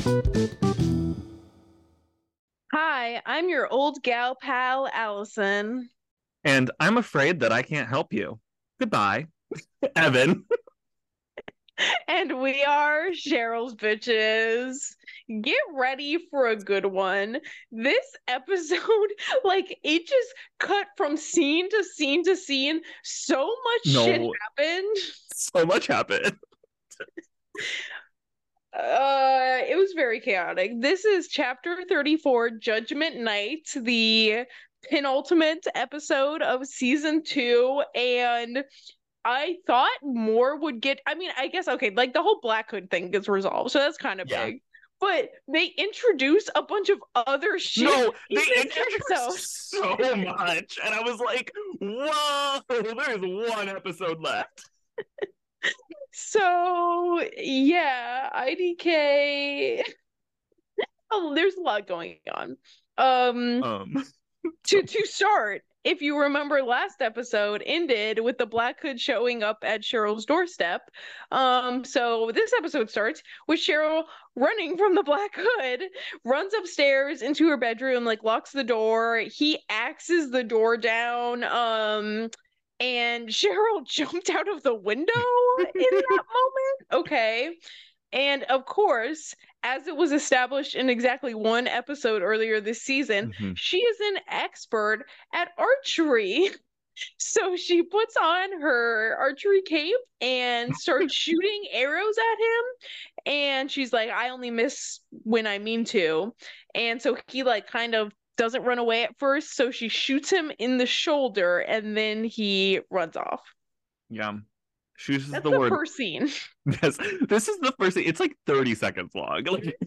Hi, I'm your old gal pal, Allison. And I'm afraid that I can't help you. Goodbye, Evan. And we are Cheryl's bitches. Get ready for a good one. This episode, it just cut from scene to scene to scene. So much shit No, happened. so much happened. It was very chaotic. This is chapter 34, Judgment Night, the penultimate episode of season 2, and I thought more would get. I mean, I guess okay, like the whole Black Hood thing gets resolved, so that's kind of Yeah. big. But they introduce a bunch of other shit No, in they this episode. introduced so much. And I was like, whoa, there's one episode left. So yeah, IDK. Oh, there's a lot going on. Um, Um, to so to start, if you remember last episode ended with the Black Hood showing up at Cheryl's doorstep. So this episode starts with Cheryl running from the Black Hood, runs upstairs into her bedroom, like locks the door. He axes the door down. And Cheryl jumped out of the window in that moment. Okay. And of course, as it was established in exactly one episode earlier this season, mhm. she is an expert at archery. So she puts on her archery cape and starts shooting arrows at him. And she's like, I only miss when I mean to. And so he, like, kind of doesn't run away at first. So she shoots him in the shoulder and then he runs off. Yeah. She uses That's the the word. first scene. Yes, this is the first thing. It's like 30 seconds long.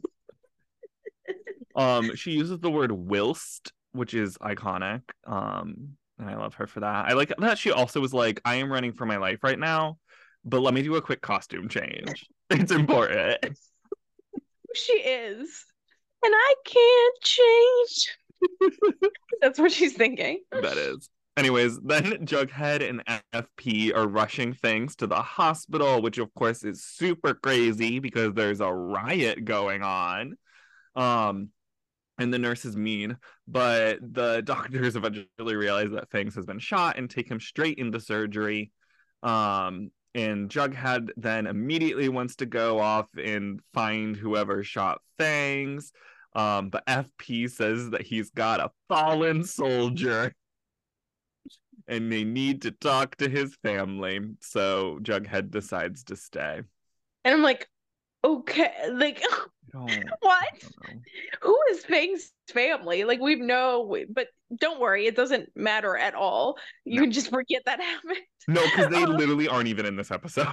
She uses the word whilst, which is iconic. And I love her for that. I like that she also was like, I am running for my life right now, but let me do a quick costume change. It's important. She is. And I can't change. That's what she's thinking. That is. Anyways, then Jughead and FP are rushing things to the hospital, which of course is super crazy because there's a riot going on. Um, and the nurse is mean, but the doctors eventually realize that Fangs has been shot and take him straight into surgery. And Jughead then immediately wants to go off and find whoever shot Fangs. But FP says that he's got a fallen soldier and they need to talk to his family. So Jughead decides to stay. And I'm like, okay, like, what? I don't know. Who is Fang's family? Like, we know, but don't worry, it doesn't matter at all. You No, can just forget that happened. no, because they Um, literally aren't even in this episode.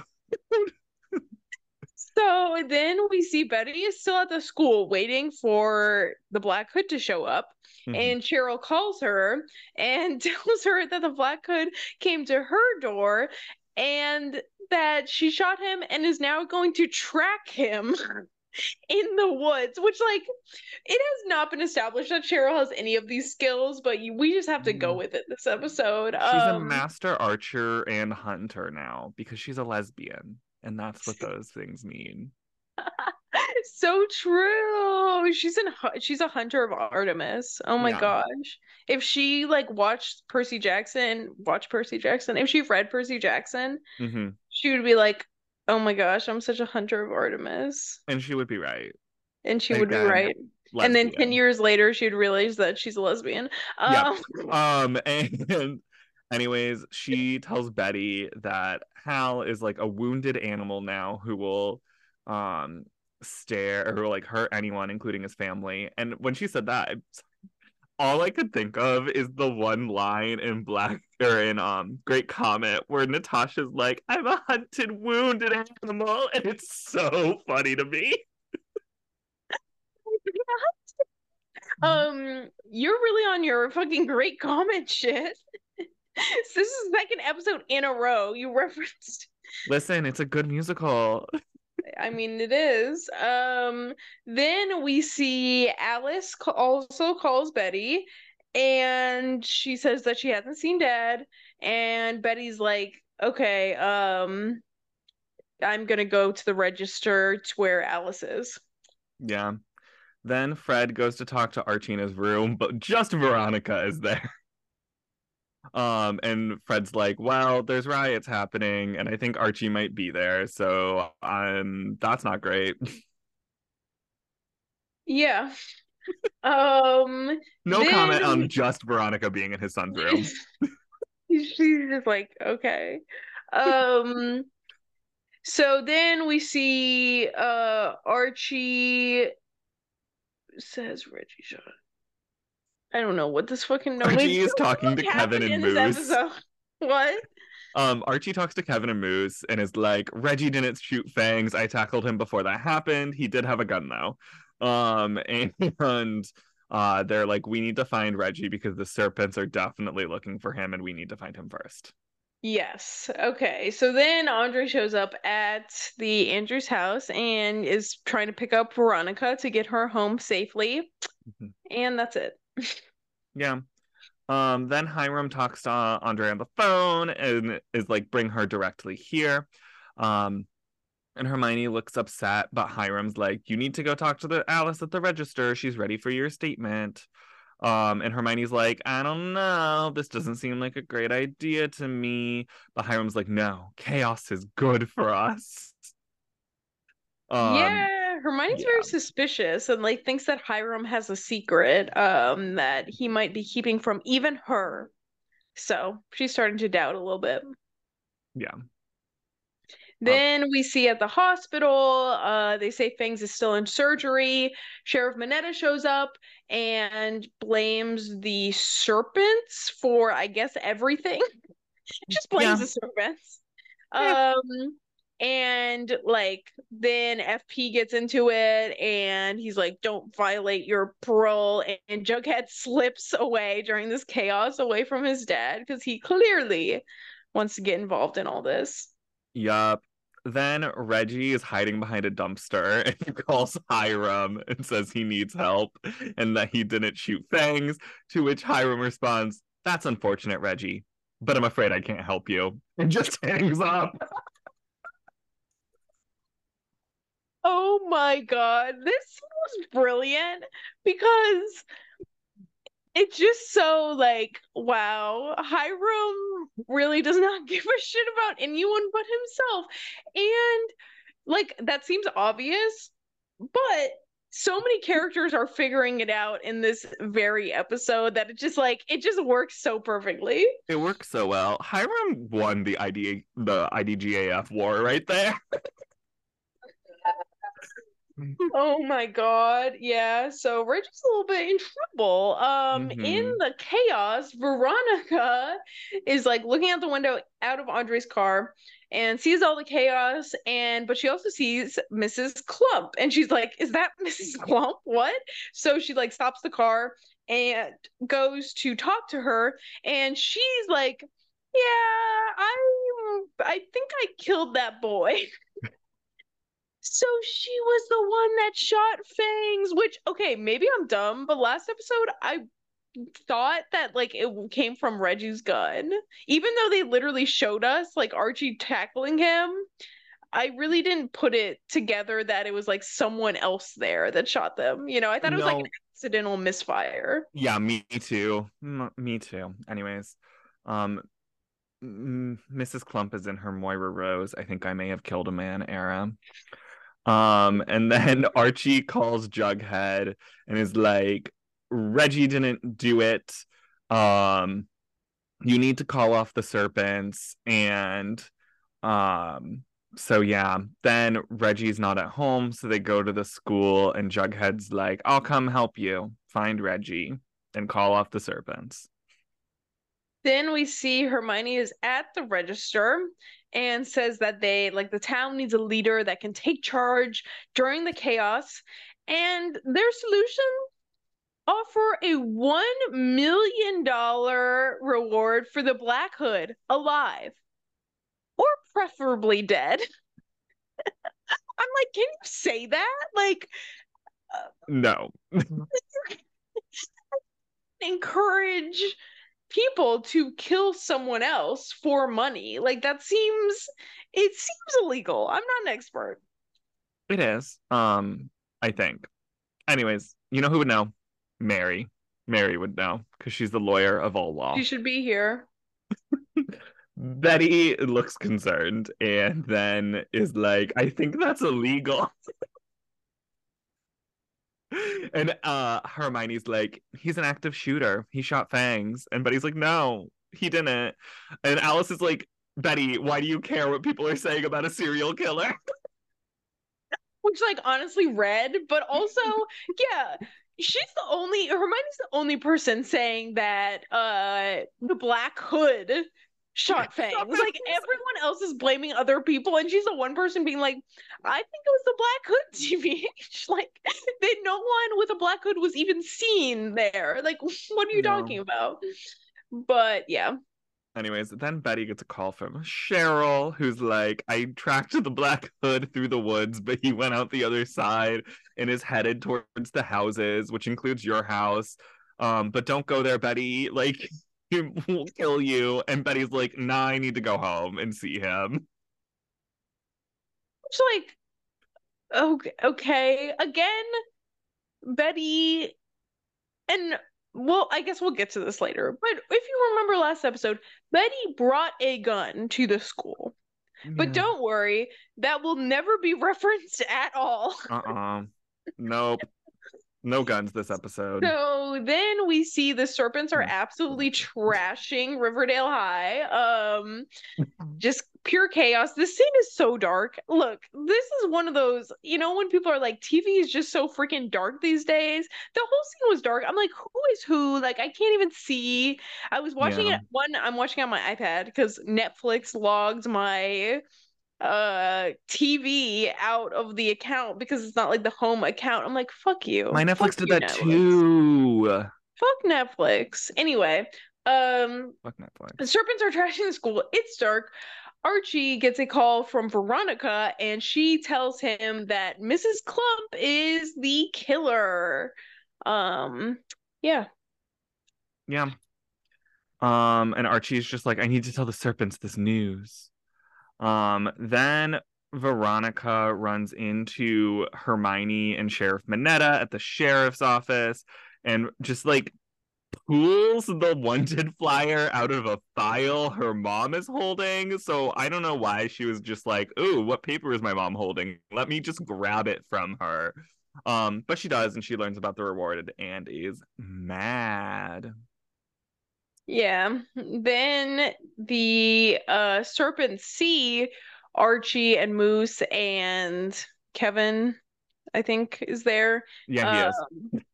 so then we see Betty is still at the school waiting for the Black Hood to show up. Mhm. And Cheryl calls her and tells her that the Black Hood came to her door and that she shot him and is now going to track him in the woods, which, like, it has not been established that Cheryl has any of these skills, but we just have to go Mm. with it this episode. She's a master archer and hunter now because she's a lesbian, and that's what those things mean. So true. She's a hunter of Artemis. Oh my Yeah. gosh. If she like watch Percy Jackson, if she read Percy Jackson, Hmm. she would be like, "Oh my gosh, I'm such a hunter of Artemis." And she would be right. And she would be Again, right. And then 10 lesbian. years later, she'd realize that she's a lesbian. Yep. Um, And anyways, she tells Betty that Hal is like a wounded animal now who will um stare or like hurt anyone, including his family. And when she said that, all I could think of is the one line in Black or in Great Comet where Natasha's like, I'm a hunted, wounded animal, and it's so funny to me. you're really on your fucking great comment shit. This is the second episode in a row you referenced. Listen, it's a good musical. I mean, it is. Then we see Alice also calls Betty, and she says that she hasn't seen Dad, and Betty's like, okay, I'm gonna go to the register to where Alice is. Yeah. Then Fred goes to talk to Archie in his room, but just Veronica is there. And Fred's like, well, there's riots happening, and I think Archie might be there, so that's not great. Yeah. Um, No then comment on just Veronica being in his son's room. she's just like, okay. Um, so then we see Archie says Reggie shot. I don't know what this fucking note means. Archie is talking to What Kevin happened and in this Moose. episode? What? Archie talks to Kevin and Moose and is like, Reggie didn't shoot Fangs. I tackled him before that happened. He did have a gun though. And they're like, we need to find Reggie because the serpents are definitely looking for him and we need to find him first. Yes. Okay. So then Andre shows up at the Andrews house and is trying to pick up Veronica to get her home safely. Mhm. And that's it. Yeah. Then Hiram talks to Andre on the phone and is like, bring her directly here. Um, and Hermione looks upset, but Hiram's like, you need to go talk to the Alice at the register. She's ready for your statement. And Hermione's like, I don't know. This doesn't seem like a great idea to me. But Hiram's like, no, chaos is good for us. Um, Yeah, Hermione's very yeah, suspicious and like thinks that Hiram has a secret that he might be keeping from even her. So she's starting to doubt a little bit. yeah. Um, Then we see at the hospital, they say Fangs is still in surgery. Sheriff Minetta shows up and blames the serpents for, I guess, everything. Just blames yeah, the serpents. yeah. Um, and like then FP gets into it and he's like, don't violate your parole. And Jughead slips away during this chaos away from his dad because he clearly wants to get involved in all this. Yup. Then Reggie is hiding behind a dumpster and he calls Hiram and says he needs help and that he didn't shoot Fangs. To which Hiram responds, that's unfortunate, Reggie, but I'm afraid I can't help you. And just hangs up. Oh my God. This was brilliant because it's just so like, wow, Hiram really does not give a shit about anyone but himself. And like, that seems obvious, but so many characters are figuring it out in this very episode that it just works so perfectly. It works so well. Hiram won the IDGAF war right there. Oh my God. Yeah. So Reggie's a little bit in trouble. In Mm-hmm. the chaos, Veronica is like looking out the window out of Andre's car and sees all the chaos but she also sees Mrs. Clump and she's like, is that Mrs. Clump? What? So she like stops the car and goes to talk to her and she's like, yeah, I think I killed that boy. So she was the one that shot Fangs, which, okay, maybe I'm dumb, but last episode I thought that like it came from Reggie's gun. Even though they literally showed us like Archie tackling him, I really didn't put it together that it was like someone else there that shot them. You know, I thought it was like an No, accidental misfire. yeah, me too. Me too. Anyways, um, Mrs. Clump is in her Moira Rose. I think I may have killed a man era. And then Archie calls Jughead and is like, Reggie didn't do it. Um, you need to call off the serpents. And um, so yeah, then Reggie's not at home, so they go to the school, and Jughead's like, I'll come help you find Reggie and call off the serpents. Then we see Hermione is at the register and says that they like the town needs a leader that can take charge during the chaos. And their solution offer a $1 million reward for the Black Hood alive or preferably dead. I'm like, can you say that? Like, No. encourage people to kill someone else for money. Like it seems illegal. I'm not an expert. It is. I think. Anyways, you know who would know? Mary. Mary would know because she's the lawyer of all She law. should be here. Betty looks concerned and then is like, I think that's illegal. And Hermione's like, he's an active shooter. He shot Fangs. And Betty's like, no, he didn't. And Alice is like, Betty, why do you care what people are saying about a serial killer? Which, like, honestly read, but also, yeah, Hermione's the only person saying that the Black Hood shot Fangs. Like, everyone else is blaming other people, and she's the one person being like, I think it was the Black Hood, TBH. Like, that no one with a Black Hood was even seen there. Like, what are you No. talking about? But yeah. Anyways, then Betty gets a call from Cheryl, who's like, I tracked the Black Hood through the woods, but he went out the other side and is headed towards the houses, which includes your house. But don't go there, Betty. Like, he will kill you. And Betty's like, nah, I need to go home and see him. It's like, okay. Again, Betty, and well, I guess we'll get to this later. But if you remember last episode, Betty brought a gun to the school. But Yeah. don't worry, that will never be referenced at all. Nope. No guns this episode. So then we see the serpents are absolutely trashing Riverdale High. Just pure chaos. This scene is so dark. Look, this is one of those, when people are like, TV is just so freaking dark these days. The whole scene was dark. I'm like, who is who? Like, I can't even see. I was watching it. I'm watching on my iPad because Netflix logs my TV out of the account because it's not like the home account. I'm like, fuck you. My Netflix Fuck did you, that Netflix. too. Fuck Netflix. Anyway, Fuck Netflix. the serpents are trashing the school. It's dark. Archie gets a call from Veronica and she tells him that Mrs. Clump is the killer. Yeah. Yeah. And Archie's just like, I need to tell the serpents this news. Then Veronica runs into Hermione and Sheriff Minetta at the sheriff's office and just like pulls the wanted flyer out of a file her mom is holding. So I don't know why she was just like, ooh, what paper is my mom holding? Let me just grab it from her. But she does, and she learns about the reward and is mad. Yeah. Then the serpents see Archie and Moose and Kevin, I think, is there. Yeah, he is.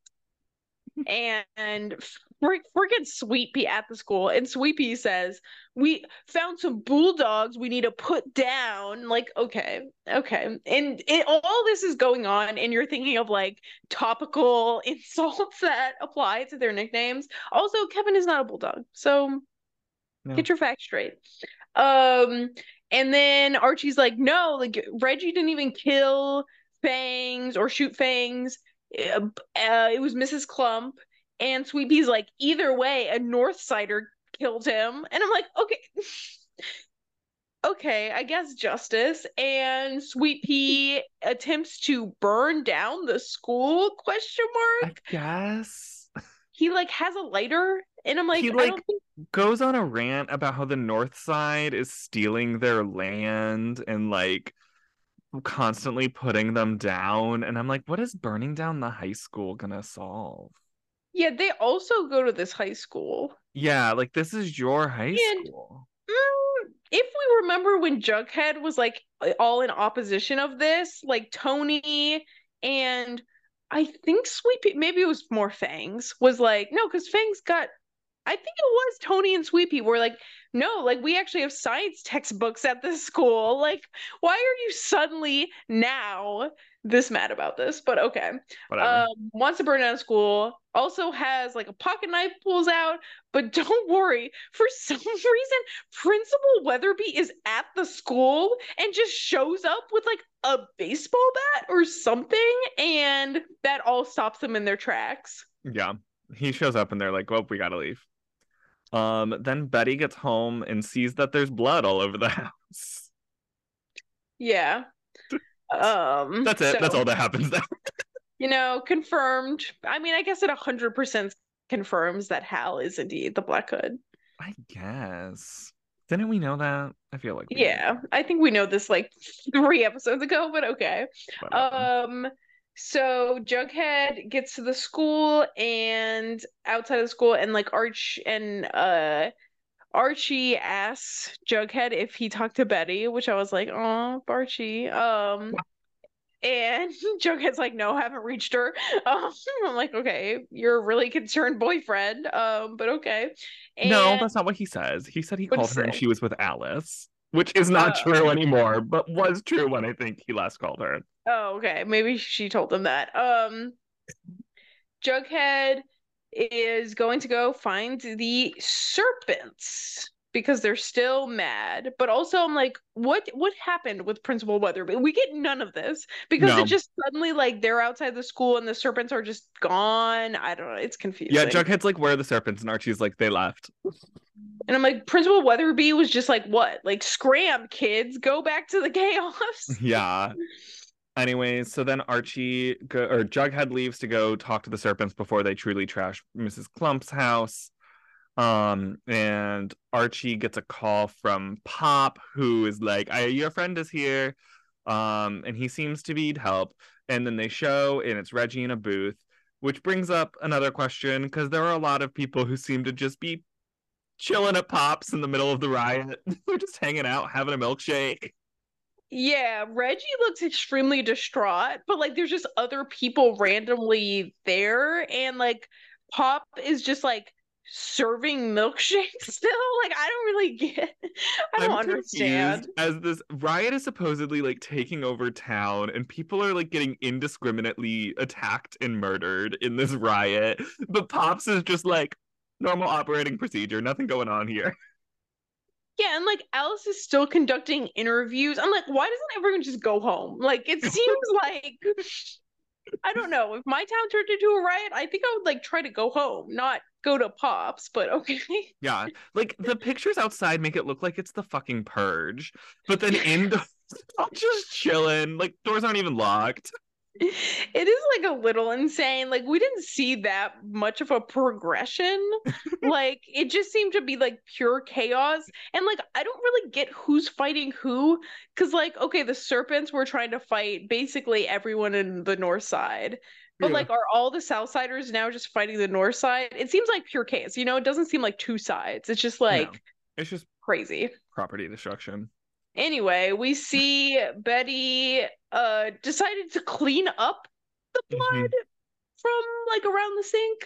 And freaking Sweet Pea at the school. And Sweet Pea says, we found some bulldogs we need to put down. Like, okay. And all this is going on, and you're thinking of like topical insults that apply to their nicknames. Also, Kevin is not a bulldog. So get your facts straight. And then Archie's like, no, like Reggie didn't even kill Fangs or shoot Fangs. It was Mrs. Clump. And Sweet Pea's like, either way, a Northsider killed him. And I'm like, okay. Okay, I guess justice. And Sweet Pea attempts to burn down the school, question mark. I guess. He like has a lighter, and I'm like, he I don't think goes on a rant about how the North Side is stealing their land and like constantly putting them down. And I'm like, what is burning down the high school gonna solve? Yeah, they also go to this high school. Yeah, like this is your high school. If we remember when Jughead was like all in opposition of this, like Tony and I think Sweet Pea, maybe it was more Fangs, was like, no, because Fangs got, I think it was Tony and Sweet Pea were like, no, like we actually have science textbooks at this school. Like, why are you suddenly now this mad about this? But okay. Whatever. Wants to burn down school. Also has like a pocket knife pulls out, but don't worry. For some reason, Principal Weatherby is at the school and just shows up with like a baseball bat or something, and that all stops them in their tracks. Yeah. He shows up and they're like, well, we gotta leave. Then Betty gets home and sees that there's blood all over the house. Yeah. That's it. That's all that happens there. Confirmed. I mean, I guess it 100% confirms that Hal is indeed the Black Hood. I guess. Didn't we know that? I feel like we knew. Yeah, I think we know this like 3 episodes ago, but okay. Whatever. Um, so Jughead gets to the school and outside of the school, and like Archie asks Jughead if he talked to Betty, which I was like, oh, Archie. And Jughead's like, no, haven't reached her. I'm like, okay, you're a really concerned boyfriend. But okay. No, And that's not what he says. He said he what did called he her and say? she was with Alice, which is not Uh, true anymore, but was true when I think he last called her. oh, okay. Maybe she told him that. Jughead is going to go find the serpents because they're still mad. But also I'm like, what happened with Principal Weatherby? We get none of this because it No. just suddenly like they're outside the school and the serpents are just gone. I don't know. It's Yeah, confusing. Jughead's like, where are the serpents? And Archie's like, they left. And I'm like, Principal Weatherby was just like, what? Like, scram, kids, go back to the chaos. Yeah. Anyways, so then or Jughead leaves to go talk to the serpents before they truly trash Mrs. Clump's house. And Archie gets a call from Pop, who is like, your friend is here. And he seems to need help. And then they show, and it's Reggie in a booth, which brings up another question, because there are a lot of people who seem to just be chilling at Pop's in the middle of the riot. They're just hanging out, having a milkshake. Yeah, Reggie looks extremely distraught, but like there's just other people randomly there, and like Pop is just like serving milkshakes still. Like, I don't really get, I don't I'm understand. confused as this riot is supposedly like taking over town and people are like getting indiscriminately attacked and murdered in this riot. But Pops is just like normal operating procedure, nothing going on here. Yeah, and like Alice is still conducting interviews. I'm like, why doesn't everyone just go home? Like, it seems like I don't know. If my town turned into a riot, I think I would like try to go home, not go to Pops, but okay. Yeah, like the pictures outside make it look like it's the fucking purge, but then indoors, I'm just chilling. Like doors aren't even locked. It is like a little insane. Like, we didn't see that much of a progression. Like, it just seemed to be like pure chaos. And like, I don't really get who's fighting who. Cause like, okay, the serpents were trying to fight basically everyone in the north side. But Yeah. like, are all the Southsiders now just fighting the north side? It seems like pure chaos. It doesn't seem like two sides. It's just No, like it's just crazy. property destruction. Anyway, we see Betty decided to clean up the Mhm. blood from like around the sink.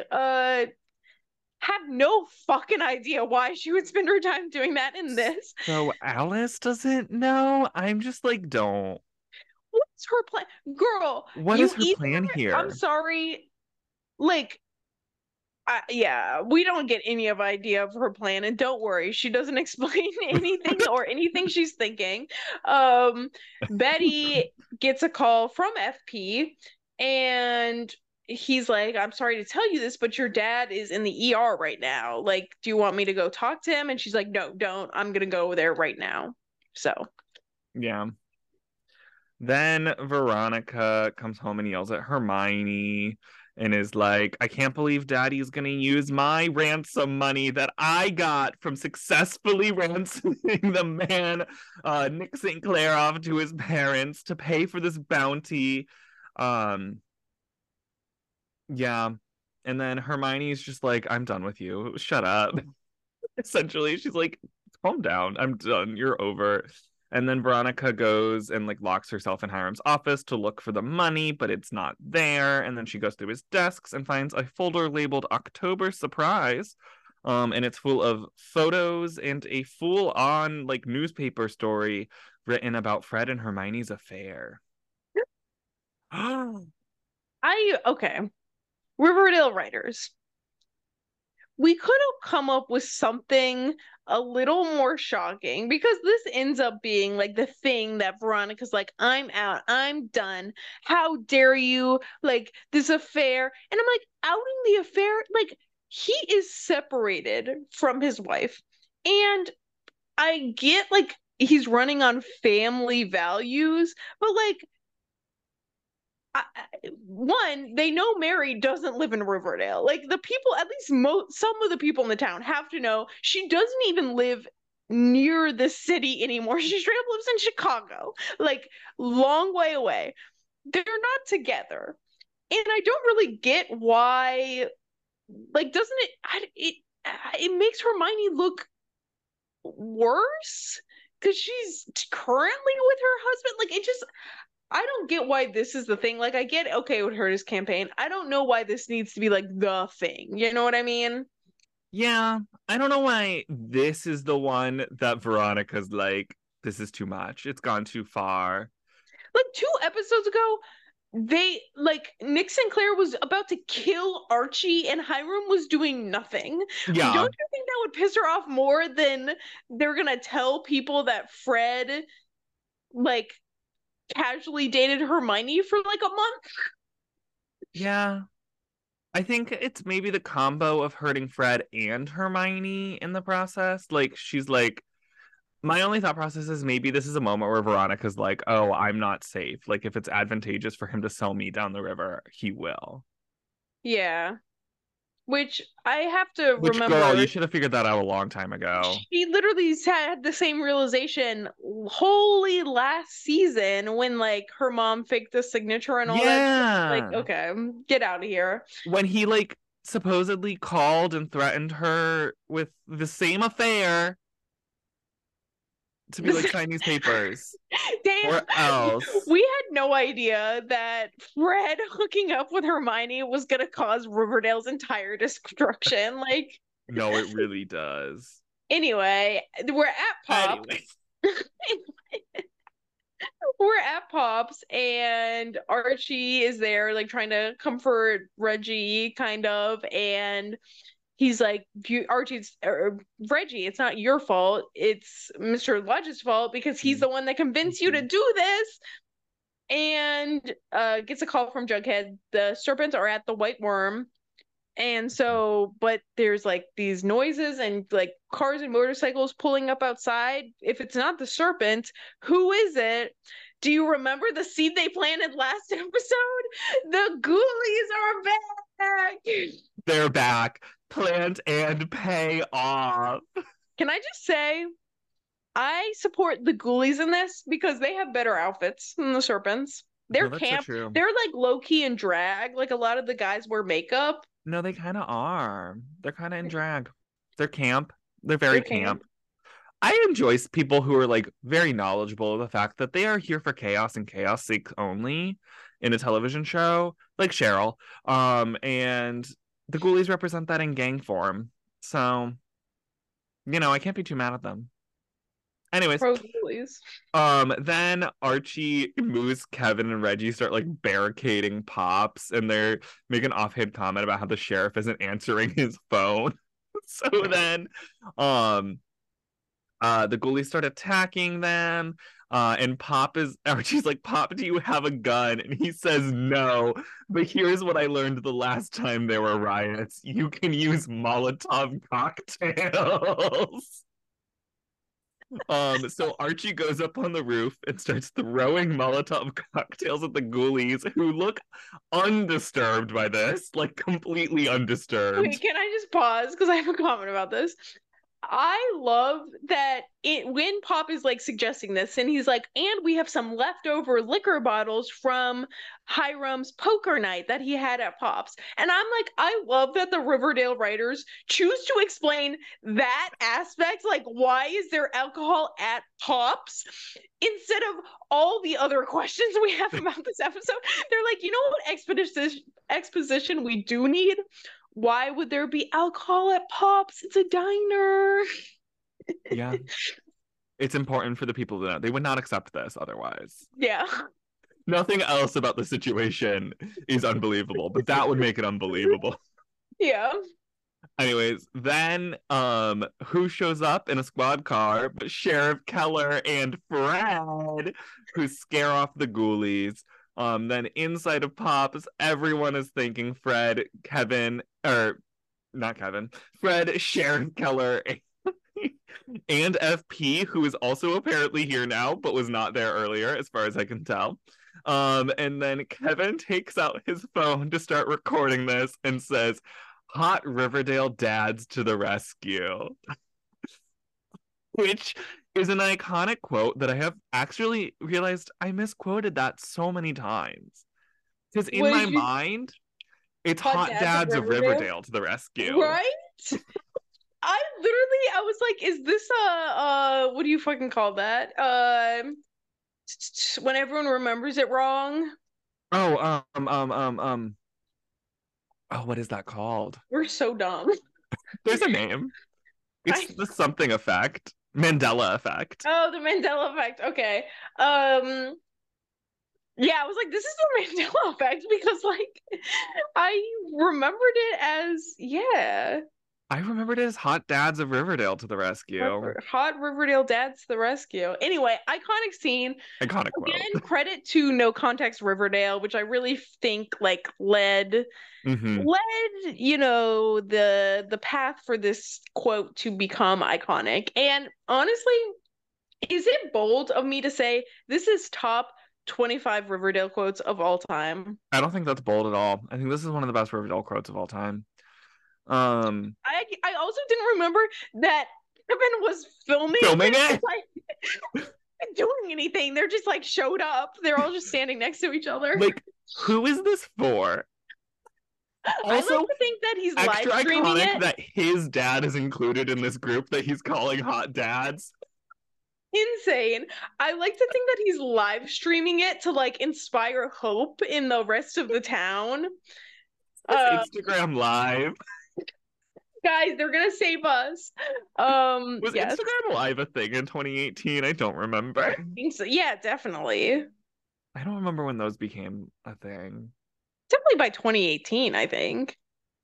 Have no fucking idea why she would spend her time doing that in this. So Alice doesn't know. I'm just like, don't. What's her plan? Girl, What is you her either, plan I'm here? sorry, like, yeah, we don't get any of idea of her plan, and don't worry, she doesn't explain anything or anything she's thinking. Um, Betty gets a call from FP, and he's like, "I'm sorry to tell you this, but your dad is in the ER right now. Like, do you want me to go talk to him?" And she's like, "No, don't. I'm gonna go there right now." So, Yeah. Then Veronica comes home and yells at Hermione and is like, I can't believe Daddy's going to use my ransom money that I got from successfully ransoming the man, Nick St. Clair, off to his parents to pay for this bounty. Um, yeah. And then Hermione's just like, I'm done with you. Shut up. Essentially, she's like, calm down. I'm done. You're over. And then Veronica goes and like locks herself in Hiram's office to look for the money, but it's not there. And then she goes through his desks and finds a folder labeled October Surprise. And it's full of photos and a full-on like newspaper story written about Fred and Hermione's affair. okay, Riverdale writers, we could have come up with something a little more shocking because this ends up being like the thing that Veronica's like, I'm out, I'm done. How dare you? Like, this affair. And I'm like, outing the affair? Like, he is separated from his wife. And I get like he's running on family values, but like, one, they know Mary doesn't live in Riverdale. Like the people, at least some of the people in the town have to know she doesn't even live near the city anymore. She straight up lives in Chicago, like long way away. They're not together, and I don't really get why. Like, doesn't it? It makes Hermione look worse because she's currently with her husband. Like, it just, I don't get why this is the thing. Like, I get, okay, it would hurt his campaign. I don't know why this needs to be like the thing. You know what I mean? Yeah, I don't know why this is the one that Veronica's like, this is too much. It's gone too far. Like 2 episodes ago, they like Nick Sinclair was about to kill Archie and Hiram was doing nothing. Yeah. Don't you think that would piss her off more than they're gonna tell people that Fred like casually dated Hermione for like a month? Yeah. I think it's maybe the combo of hurting Fred and Hermione in the process. Like, she's like, my only thought process is maybe this is a moment where Veronica's like, oh, I'm not safe. Like, if it's advantageous for him to sell me down the river, he will. Yeah. Which I have to Which, remember. girl, you should have figured that out a long time ago. She literally had the same realization wholly last season when like her mom faked the signature and all that. Like, okay, get out of here. When he like supposedly called and threatened her with the same affair to be like Chinese papers. Damn. Or else. We had no idea that Fred hooking up with Hermione was gonna cause Riverdale's entire destruction. Like, no, it really does. Anyway, we're at Pop. We're at Pop's and Archie is there like trying to comfort Reggie kind of, and he's like, Reggie, it's not your fault, it's Mr. Lodge's fault because he's the one that convinced you to do this. And gets a call from Jughead. The serpents are at the White Worm. And so, but there's like these noises and like cars and motorcycles pulling up outside. If it's not the serpent, who is it? Do you remember the seed they planted last episode? The Ghoulies are back. They're back. Plant and pay off. Can I just say, I support the Ghoulies in this because they have better outfits than the serpents. They're camp. So they're like low key in drag. Like a lot of the guys wear makeup. No, they kind of are. They're kind of in drag. They're camp. They're very camp. I enjoy people who are like very knowledgeable of the fact that they are here for chaos and chaos sake only in a television show, like Cheryl. And the Ghoulies represent that in gang form. So, you know, I can't be too mad at them. Anyways, then Archie, Moose, Kevin, and Reggie start like barricading Pops, and they're making an offhand comment about how the sheriff isn't answering his phone. So then, the Ghoulies start attacking them. And Archie's like, Pop, do you have a gun? And he says no. But here's what I learned the last time there were riots: you can use Molotov cocktails. So Archie goes up on the roof and starts throwing Molotov cocktails at the Ghoulies, who look undisturbed by this, like completely undisturbed. Wait, can I just pause because I have a comment about this? I love that when Pop is like suggesting this and he's like, and we have some leftover liquor bottles from Hiram's poker night that he had at Pop's. And I'm like, I love that the Riverdale writers choose to explain that aspect. Like, why is there alcohol at Pop's instead of all the other questions we have about this episode? They're like, you know what exposition we do need? Why would there be alcohol at Pop's? It's a diner. Yeah. It's important for the people to know. They would not accept this otherwise. Yeah. Nothing else about the situation is unbelievable, but that would make it unbelievable. Yeah. Anyways, then who shows up in a squad car but Sheriff Keller and Fred, who scare off the Ghoulies. Then inside of Pops, everyone is thinking Fred, Sheriff Keller, and FP, who is also apparently here now, but was not there earlier, as far as I can tell. And then Kevin takes out his phone to start recording this and says, "Hot Riverdale dads to the rescue," which is an iconic quote that I have actually realized I misquoted that so many times. Because in What my did you mind, it's Hot Hot Dads of Dads of Riverdale? Riverdale to the rescue. Right? I was like, is this what do you fucking call that? When everyone remembers it wrong. Oh, oh, what is that called? We're so dumb. There's a name. It's I the something effect. Mandela effect. Oh, the Mandela effect. Okay. Um, yeah, I was like, this is the Mandela effect because like I remembered it as yeah. I remembered it as Hot Dads of Riverdale to the rescue. Hot Riverdale dads to the rescue. Anyway, iconic scene. Iconic quote. Again, credit to No Context Riverdale, which I really think like Mm-hmm. the path for this quote to become iconic. And honestly, is it bold of me to say this is top 25 Riverdale quotes of all time? I don't think that's bold at all. I think this is one of the best Riverdale quotes of all time. I also didn't remember that Kevin was filming Filming it? like doing anything. They're just like showed up. They're all just standing next to each other. Like, who is this for? I like Also, to think that he's extra live streaming iconic it. that his dad is included in this group that he's calling Hot Dads. Insane. I like to think that he's live streaming it to like inspire hope in the rest of the town. Instagram Live. Guys, they're gonna save us. Was Yes. Instagram Live a thing in 2018? I don't remember. I think so. Yeah, definitely. I don't remember when those became a thing. Definitely by 2018, I think.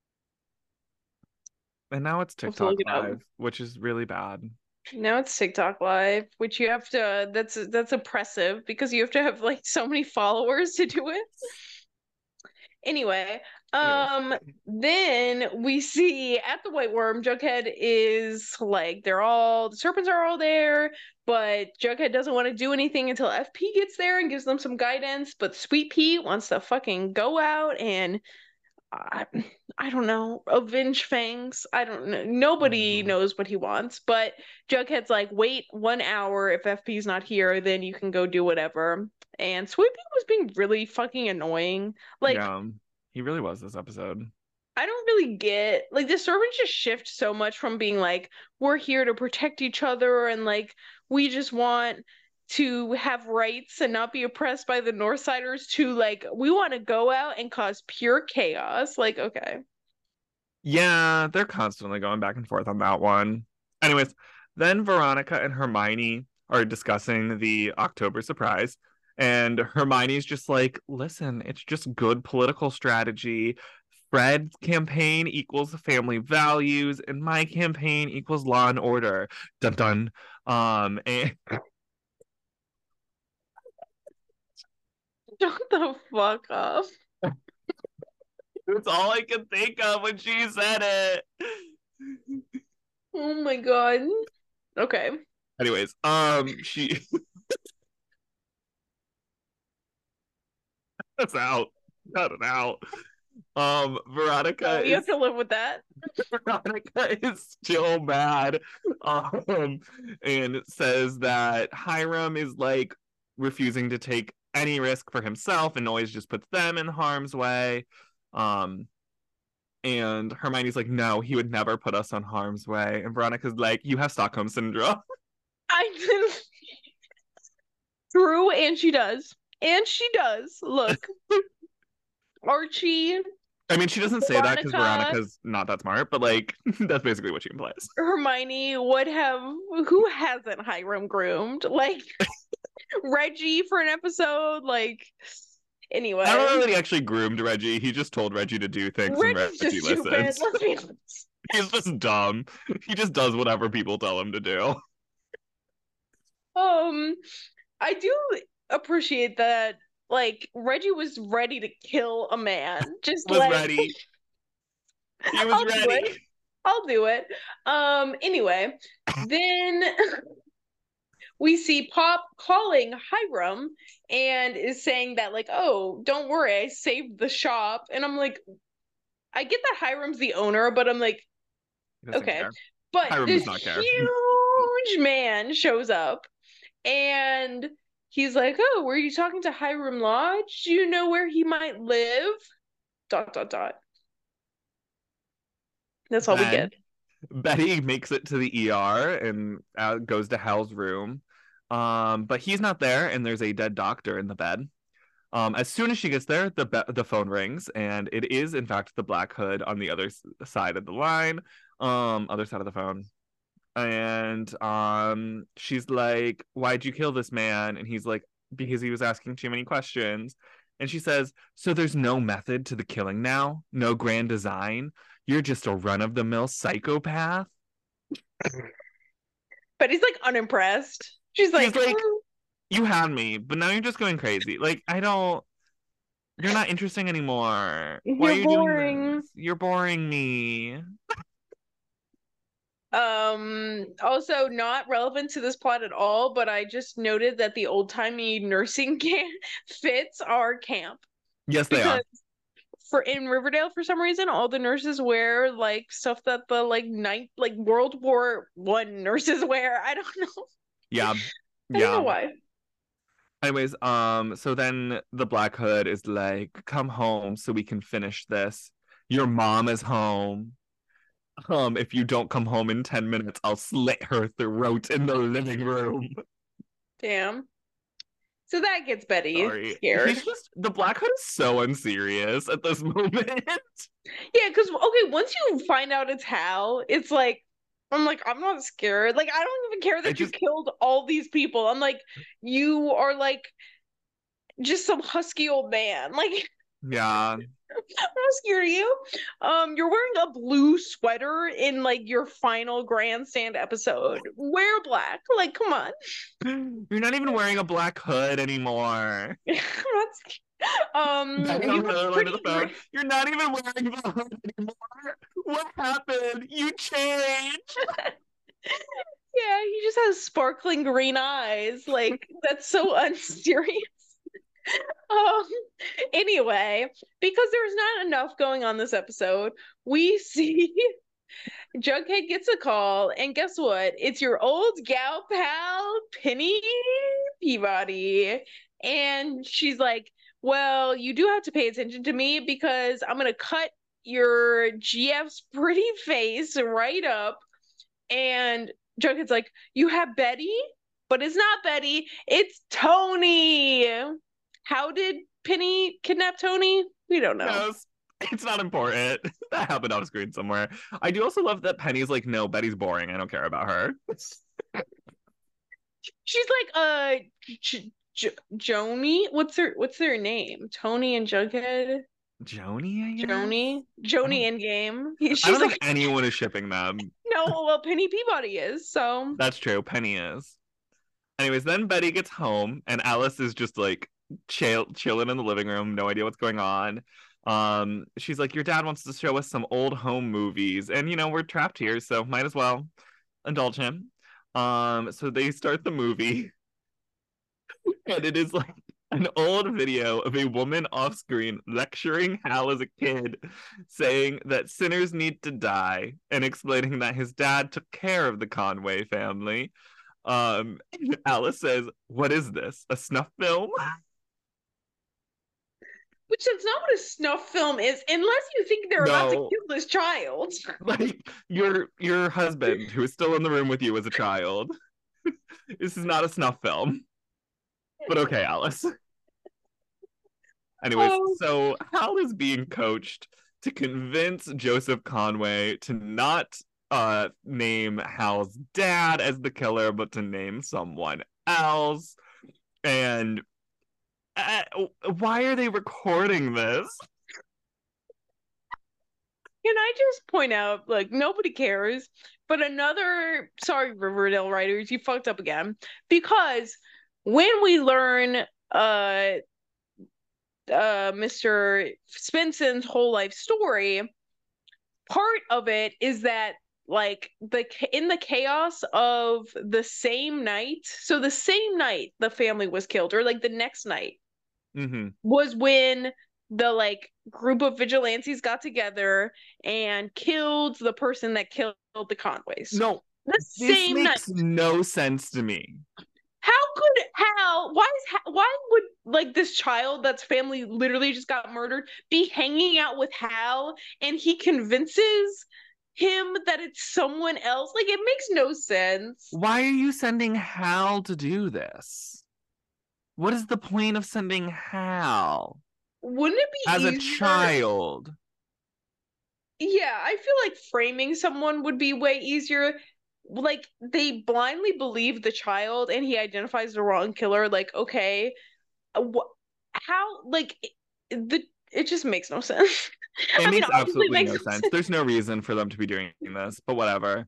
And now it's We'll have to look TikTok it up. Live, which is really bad. Now it's TikTok Live, which you have to that's oppressive because you have to have like so many followers to do it. Anyway, Anyways. then we see at the White Worm, Jughead is like the serpents are all there, but Jughead doesn't want to do anything until FP gets there and gives them some guidance. But Sweet Pea wants to fucking go out and I, I don't know, avenge Fangs. I don't know. Nobody knows what he wants, but Jughead's like, wait 1 hour. If FP's not here, then you can go do whatever. And Sweet Pea was being really fucking annoying. Like, Yeah, he really was this episode. I don't really get like the servants just shift so much from being like we're here to protect each other and like we just want to have rights and not be oppressed by the Northsiders to like we want to go out and cause pure chaos. Like, okay. Yeah, they're constantly going back and forth on that one. Anyways, then Veronica and Hermione are discussing the October surprise. And Hermione's just like, listen, it's just good political strategy. Fred's campaign equals family values, and my campaign equals law and order. Dun dun. And Shut the fuck up. that's all I could think of when she said it. Oh my god. Okay. Anyways, she that's out. Cut it out. Veronica Oh, you have to live with that. Veronica is still mad. And says that Hiram is like refusing to take any risk for himself and always just puts them in harm's way. And Hermione's like, no, he would never put us on harm's way. And Veronica's like, you have Stockholm syndrome. I didn't. True, and she does. And she does. Look. Archie, I mean, she doesn't say that because Veronica, Veronica's not that smart, but like that's basically what she implies. Hermione would have who hasn't Hiram groomed? Like Reggie for an episode, like anyway. I don't know that he actually groomed Reggie. He just told Reggie to do things and Reggie's Reggie just stupid, listens. let's be honest. He's just dumb. He just does whatever people tell him to do. I do appreciate that like Reggie was ready to kill a man. Just Was like ready. He was I'll do ready. it. I'll do it. Anyway, then we see Pop calling Hiram and is saying that, like, oh, don't worry, I saved the shop. And I'm like, I get that Hiram's the owner, but I'm like, He doesn't okay. care. But Hiram this does not care. huge man shows up and he's like, oh, were you talking to Hiram Lodge? Do you know where he might live? ... That's all we Then get. Betty makes it to the ER and goes to Hal's room. But he's not there, and there's a dead doctor in the bed. As soon as she gets there, the phone rings, and it is in fact the Black Hood on the other side of the line, other side of the phone. And she's like, "Why'd you kill this man?" And he's like, "Because he was asking too many questions." And she says, "So there's no method to the killing now? No grand design? You're just a run-of-the-mill psychopath?" But he's like unimpressed. She's She's like, like, "You had me, but now you're just going crazy. Like, I don't, you're not interesting anymore. Why are you're you doing boring. this? You're boring me." Also not relevant to this plot at all, but I just noted that the old-timey nursing camp fits our camp Yes, they are. because for in Riverdale, for some reason, all the nurses wear like stuff that the like World War I nurses wear. I don't know. Yeah. I don't know Yeah. why. Anyways, so then the Black Hood is like, "Come home so we can finish this. Your mom is home. If you don't come home in 10 minutes, I'll slit her throat in the living room." Damn. So that gets Betty Sorry. scared. The Black Hood is so unserious at this moment. Yeah, because okay, once you find out it's Hal, it's like I'm like, I'm not scared. Like, I don't even care I that you just, killed all these people. I'm like, you are like just some husky old man. Like, yeah. I'm not scared of you. You're wearing a blue sweater in like your final grandstand episode. Wear black. Like, come on. You're not even wearing a black hood anymore. That's Betty you on the have other line of pretty the phone. You're not even wearing the hood anymore. What happened? You changed. yeah, he just has sparkling green eyes. Like, that's so unserious. Um, anyway, because there's not enough going on this episode, we see Jughead gets a call, and guess what? It's your old gal pal, Penny Peabody. And she's like, well, you do have to pay attention to me because I'm gonna cut your GF's pretty face right up. And Jughead's like, you have Betty? But it's not Betty, it's Tony. How did Penny kidnap Tony? We don't know. Yes. It's not important. That happened off screen somewhere. I do also love that Penny's like, "No, Betty's boring. I don't care about her." She's like Joni. What's their name? Tony and Jughead. Joni, I guess. Joni Endgame. I don't She's think like, anyone is shipping them. no, well, Penny Peabody is. So That's true. Penny is. Anyways, then Betty gets home and Alice is just like chilling in the living room, no idea what's going on. She's like, "Your dad wants to show us some old home movies, and we're trapped here, so might as well indulge him." So they start the movie, and it is like an old video of a woman off screen lecturing Hal as a kid, saying that sinners need to die, and explaining that his dad took care of the Conway family. Alice says, "What is this? A snuff film?" which is not what a snuff film is, unless you think they're about to No, kill this child. like your husband who is still in the room with you as a child. This is not a snuff film. But okay, Alice. Anyways, Oh, so Hal is being coached to convince Joseph Conway to not name Hal's dad as the killer, but to name someone else. And uh, why are they recording this? can I just point out, like, nobody cares, but sorry, Riverdale writers, you fucked up again. Because when we learn Mr. Spinson's whole life story, part of it is that like in the chaos of the same night, so the same night the family was killed, or like the next night, was when the like group of vigilantes got together and killed the person that killed the Conways. No, The this same night. makes no sense to me. How could Hal? Why would like this child that's family literally just got murdered be hanging out with Hal, and he convinces him that it's someone else? Like, it makes no sense. Why are you sending Hal to do this? What is the point of sending Hal Wouldn't it be as a easier? child? Yeah, I feel like framing someone would be way easier. Like, they blindly believe the child and he identifies the wrong killer. Like, okay, how, like, it just makes no sense. It I mean, makes obviously it absolutely makes no no sense. sense. There's no reason for them to be doing this, but whatever.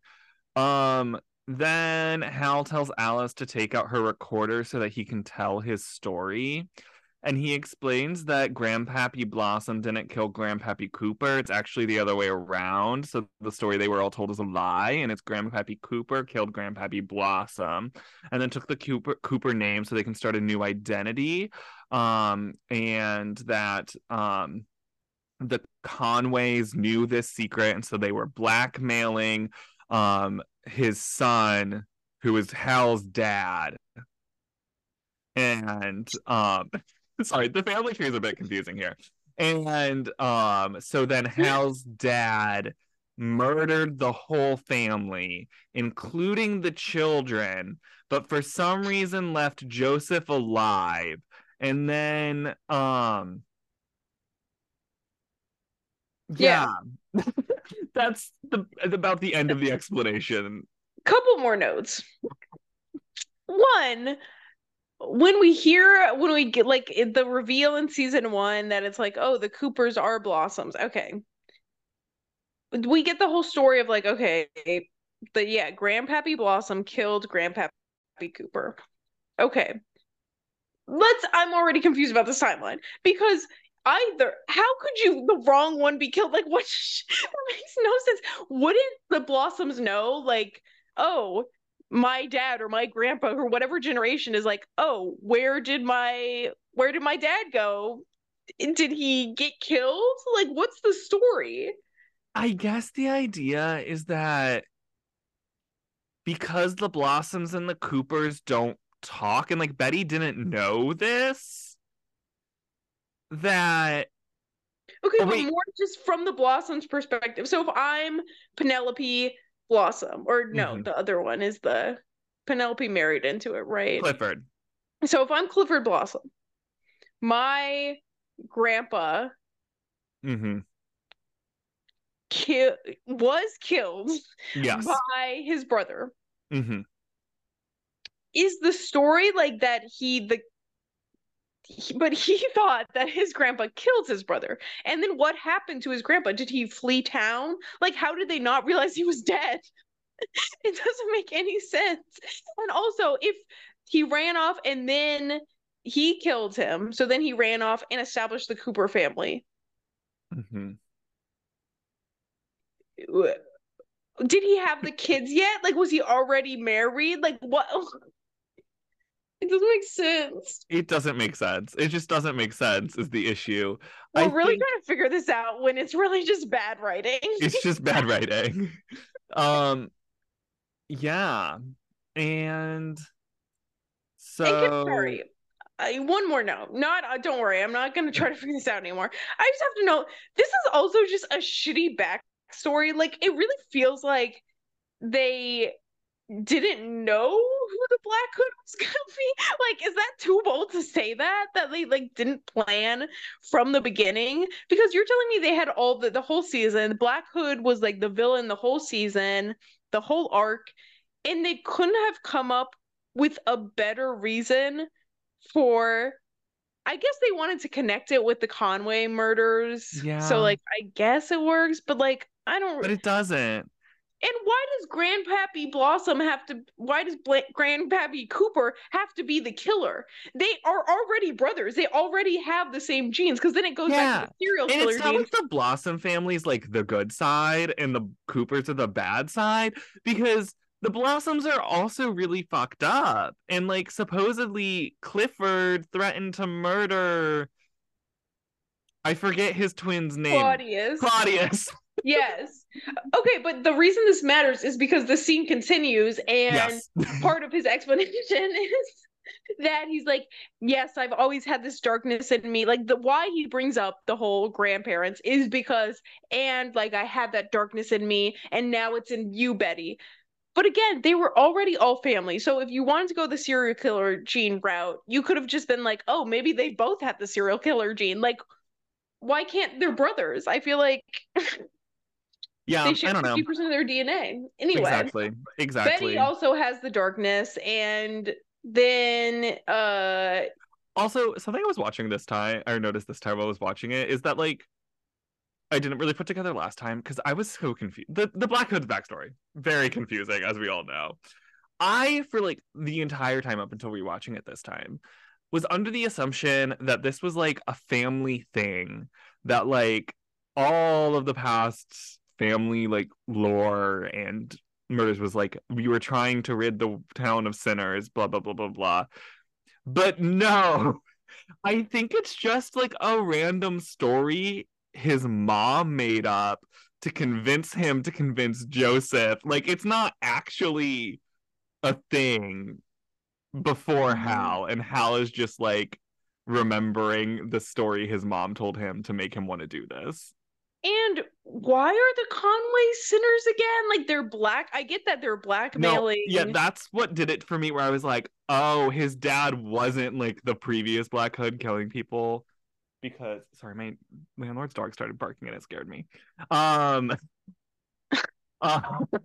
Then Hal tells Alice to take out her recorder so that he can tell his story. And he explains that Grandpappy Blossom didn't kill Grandpappy Cooper. It's actually the other way around. So the story they were all told is a lie, and it's Grandpappy Cooper killed Grandpappy Blossom, and then took the Cooper name so they can start a new identity. And that the Conways knew this secret, and so they were blackmailing his son, who is Hal's dad. And sorry, the family tree is a bit confusing here. And so then Hal's dad murdered the whole family, including the children, but for some reason left Joseph alive. And then Yeah. yeah. That's about the end of the explanation. Couple more notes. One, when we get like the reveal in season 1 that it's like, oh, the Coopers are Blossoms. Okay. We get the whole story of like, okay, Grandpappy Blossom killed Grandpappy Cooper. Okay. I'm already confused about this timeline because how could the wrong one be killed? Like, what? That makes no sense. Wouldn't the Blossoms know, like, oh, my dad or my grandpa or whatever generation is like, oh, where did my dad go? Did he get killed? Like, what's the story? I guess the idea is that because the Blossoms and the Coopers don't talk, and like Betty didn't know this, that Okay, oh but wait, more just from the Blossom's perspective. So if I'm Penelope Blossom, or no, mm-hmm. the other one is the Penelope married into it, right? Clifford. So if I'm Clifford Blossom, my grandpa Mm-hmm. was killed Yes. by his brother. Mm-hmm. Is the story like that but he thought that his grandpa killed his brother. And then what happened to his grandpa? Did he flee town? Like, how did they not realize he was dead? It doesn't make any sense. And also, if he ran off and then he killed him, so then he ran off and established the Cooper family. Mm-hmm. Did he have the kids yet? Like, was he already married? Like, what? It doesn't make sense. It doesn't make sense. It just doesn't make sense is the issue. I We're really think trying to figure this out when it's really just bad writing. it's just bad writing. um yeah. And so Sorry, one more note. Not don't worry, I'm not gonna try to figure this out anymore. I just have to know this is also just a shitty backstory. Like, it really feels like they didn't know who the Black Hood was gonna be. Like, is that too bold to say that they like didn't plan from the beginning? Because you're telling me they had all the whole season. Black Hood was like the villain the whole season, the whole arc, and they couldn't have come up with a better reason for, I guess they wanted to connect it with the Conway murders. So yeah, like I guess it works, but like I don't, but it doesn't. And why does Grandpappy Blossom have to? Why does Grandpappy Cooper have to be the killer? They are already brothers. They already have the same genes. Because then it goes back to Yeah. the serial And killer it's not genes. like the Blossom family's like the good side and the Coopers are the bad side, because the Blossoms are also really fucked up. And like supposedly Clifford threatened to murder, I forget his twin's name. Claudius. Claudius. Yes. Okay, but the reason this matters is because the scene continues, and Yes. part of his explanation is that he's like, yes, I've always had this darkness in me. Like the why he brings up the whole grandparents is because, and like I had that darkness in me, and now it's in you, Betty. But again, they were already all family. So if you wanted to go the serial killer gene route, you could have just been like, oh, maybe they both had the serial killer gene. Like, why can't they're brothers? I feel like Yeah, they share I don't know. 50% of their DNA. Anyway, Exactly. Betty Exactly. also has the darkness, and then Also, something I was watching this time, I noticed this time while I was watching it, is that like I didn't really put together last time because I was so confused. The Black Hood's backstory, very confusing, as we all know. I, for like the entire time up until rewatching it this time, was under the assumption that this was like a family thing, that like all of the past family like lore and murders was like we were trying to rid the town of sinners, blah blah blah blah blah. But no, I think it's just like a random story his mom made up to convince him to convince Joseph. Like it's not actually a thing before Hal, and Hal is just like remembering the story his mom told him to make him want to do this. and why are the Conway sinners again? Like they're black. I get that they're No, yeah, blackmailing. that's what did it for me, where I was like, oh, his dad wasn't like the previous Black Hood killing people. Because sorry, my landlord's dog started barking and it scared me. Um uh,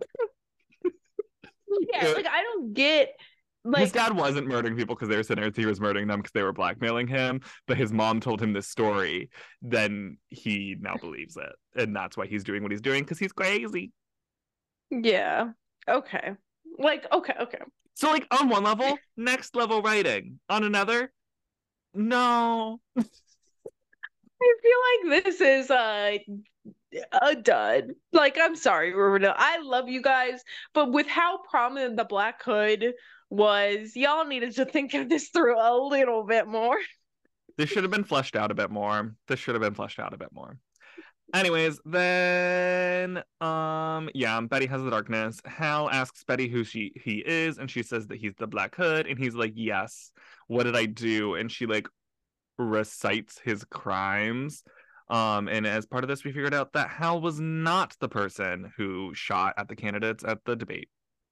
Yeah, like I don't get his like dad wasn't murdering people because they were sinners. He was murdering them because they were blackmailing him. But his mom told him this story. Then he now believes it. And that's why he's doing what he's doing, because he's crazy. yeah. Okay. Like okay. So, like, on one level, next level writing. On another, no. I feel like this is a dud. Like, I'm sorry, Riverdale. I love you guys, but with how prominent the Black Hood was, y'all needed to think of this through a little bit more. This should have been fleshed out a bit more. This should have been fleshed out a bit more. Anyways, then yeah, Betty has the darkness. Hal asks Betty who he is, and she says that he's the Black Hood, and he's like, yes, what did I do? And she like recites his crimes. And as part of this, we figured out that Hal was not the person who shot at the candidates at the debate.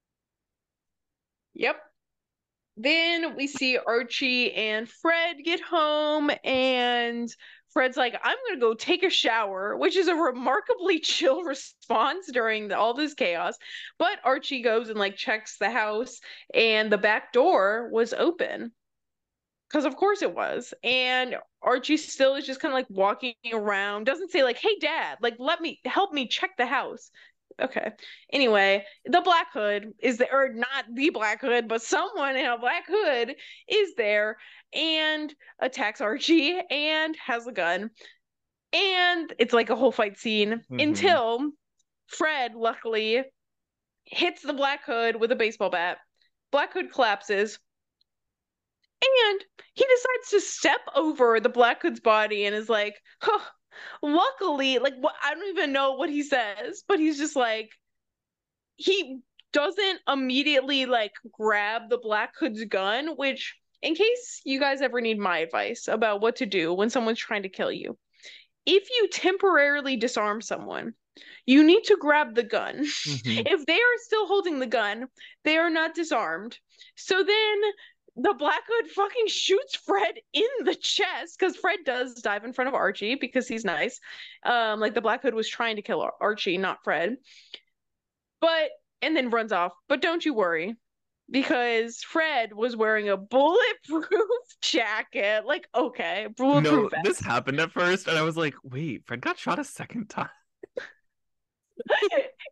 Yep. Then we see Archie and Fred get home, and Fred's like, I'm gonna go take a shower, which is a remarkably chill response during all this chaos. But Archie goes and like checks the house, and the back door was open. Because of course it was. And Archie still is just kind of like walking around, doesn't say like, hey dad, like let me help me check the house. Okay. Anyway, the Black Hood is there, or not the Black Hood, but someone in a black hood is there and attacks Archie and has a gun. And it's like a whole fight scene until Fred luckily hits the Black Hood with a baseball bat. Black Hood collapses, and he decides to step over the Black Hood's body and is like, huh, luckily, like what I don't even know what he says, but he's just like he doesn't immediately like grab the Black Hood's gun, which in case you guys ever need my advice about what to do when someone's trying to kill you. If you temporarily disarm someone, you need to grab the gun. If they are still holding the gun, they are not disarmed. So then the Black Hood fucking shoots Fred in the chest because Fred does dive in front of Archie because he's nice. Like the Black Hood was trying to kill Archie, not Fred. But and then runs off. But don't you worry, because Fred was wearing a bulletproof jacket. Like, okay, bulletproof No, this happened at first, and I was like, wait, Fred got shot a second time.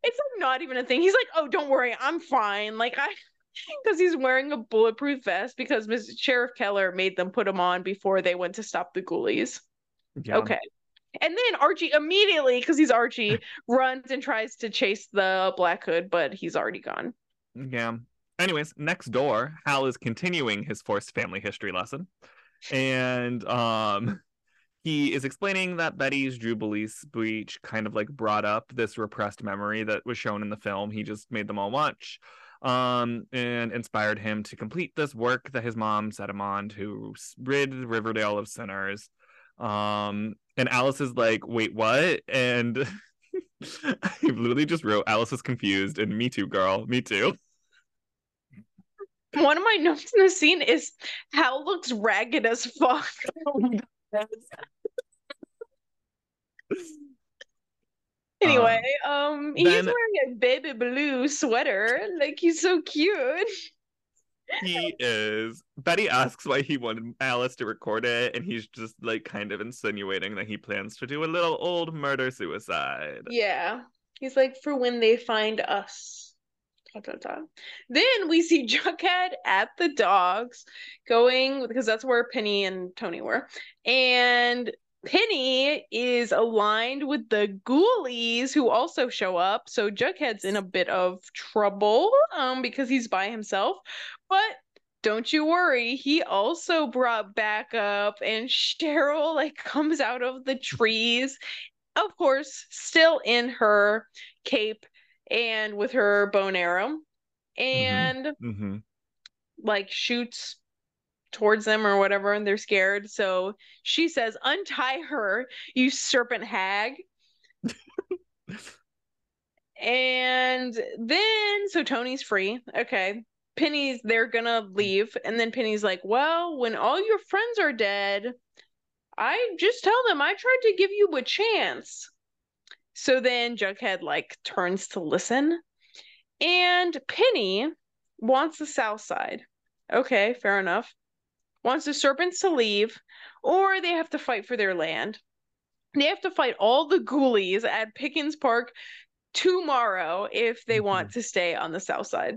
it's like not even a thing. He's like, oh, don't worry, I'm fine. Like because he's wearing a bulletproof vest because Sheriff Keller made them put him on before they went to stop the ghoulies. Yeah. Okay. And then Archie immediately, because he's Archie, runs and tries to chase the Black Hood, but he's already gone. Yeah. Anyways, next door, Hal is continuing his forced family history lesson. And he is explaining that Betty's Jubilee speech kind of like brought up this repressed memory that was shown in the film. He just made them all watch. And inspired him to complete this work that his mom set him on to rid Riverdale of sinners. And Alice is like, wait, what? And I literally just wrote, Alice is confused, and me too, girl, me too. One of my notes in the scene is Hal looks ragged as fuck. Anyway, he's wearing a baby blue sweater. Like, he's so cute. He is. Betty asks why he wanted Alice to record it, and he's just like kind of insinuating that he plans to do a little old murder suicide. Yeah. He's like, for when they find us. Then we see Jughead at the dogs going, because that's where Penny and Tony were. And Penny is aligned with the ghoulies who also show up. So Jughead's in a bit of trouble because he's by himself. But don't you worry, he also brought backup, and Cheryl like comes out of the trees. Of course, still in her cape and with her bow and arrow, and like shoots towards them or whatever, and they're scared. So she says, untie her, you serpent hag. And then so Tony's free. Okay. They're gonna leave, and then Penny's like, well, when all your friends are dead, I just tell them I tried to give you a chance. So then Jughead like turns to listen, and Penny wants the South Side. Okay, fair enough. Wants the serpents to leave, or they have to fight for their land. They have to fight all the ghoulies at Pickens Park tomorrow if they want to stay on the South Side.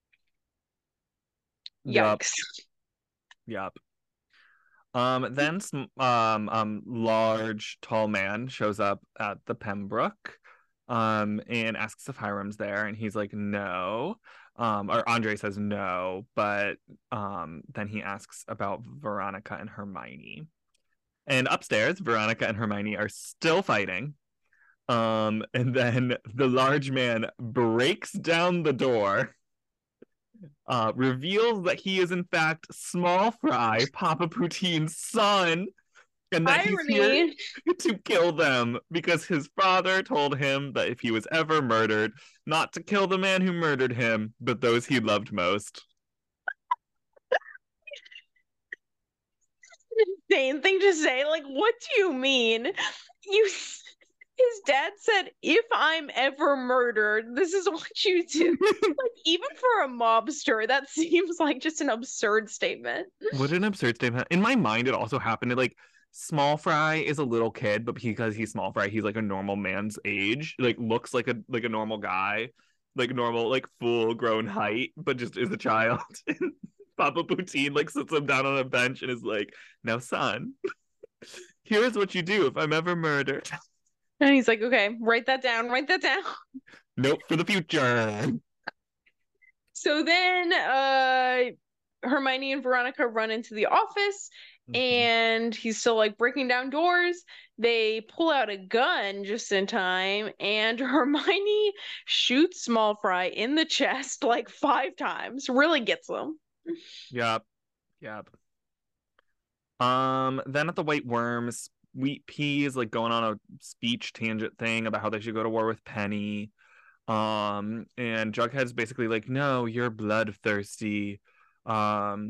Yikes. Yep. Then some large tall man shows up at the Pembroke and asks if Hiram's there, and he's like, no. Or Andre says no, but then he asks about Veronica and Hermione. And upstairs, Veronica and Hermione are still fighting. And then the large man breaks down the door, reveals that he is in fact Small Fry, Papa Poutine's son, and that he's here to kill them because his father told him that if he was ever murdered, not to kill the man who murdered him, but those he loved most. Insane thing to say. Like, what do you mean? His dad said, if I'm ever murdered, this is what you do. Like, even for a mobster, that seems like just an absurd statement. What an absurd statement. In my mind, it also happened to like Small Fry is a little kid, but because he's Small Fry, he's like a normal man's age. Like looks like a normal guy, like normal, like full grown height, but just is a child. Papa Poutine like sits him down on a bench and is like, now son, here's what you do if I'm ever murdered. And he's like, okay, write that down. Nope, for the future. So then Hermione and Veronica run into the office, and he's still like breaking down doors. They pull out a gun just in time, and Hermione shoots Small Fry in the chest like 5 times. Really gets him. Yep. Then at the White Worm, Sweet Pea is like going on a speech tangent thing about how they should go to war with Penny. And Jughead's basically like, no, you're bloodthirsty. But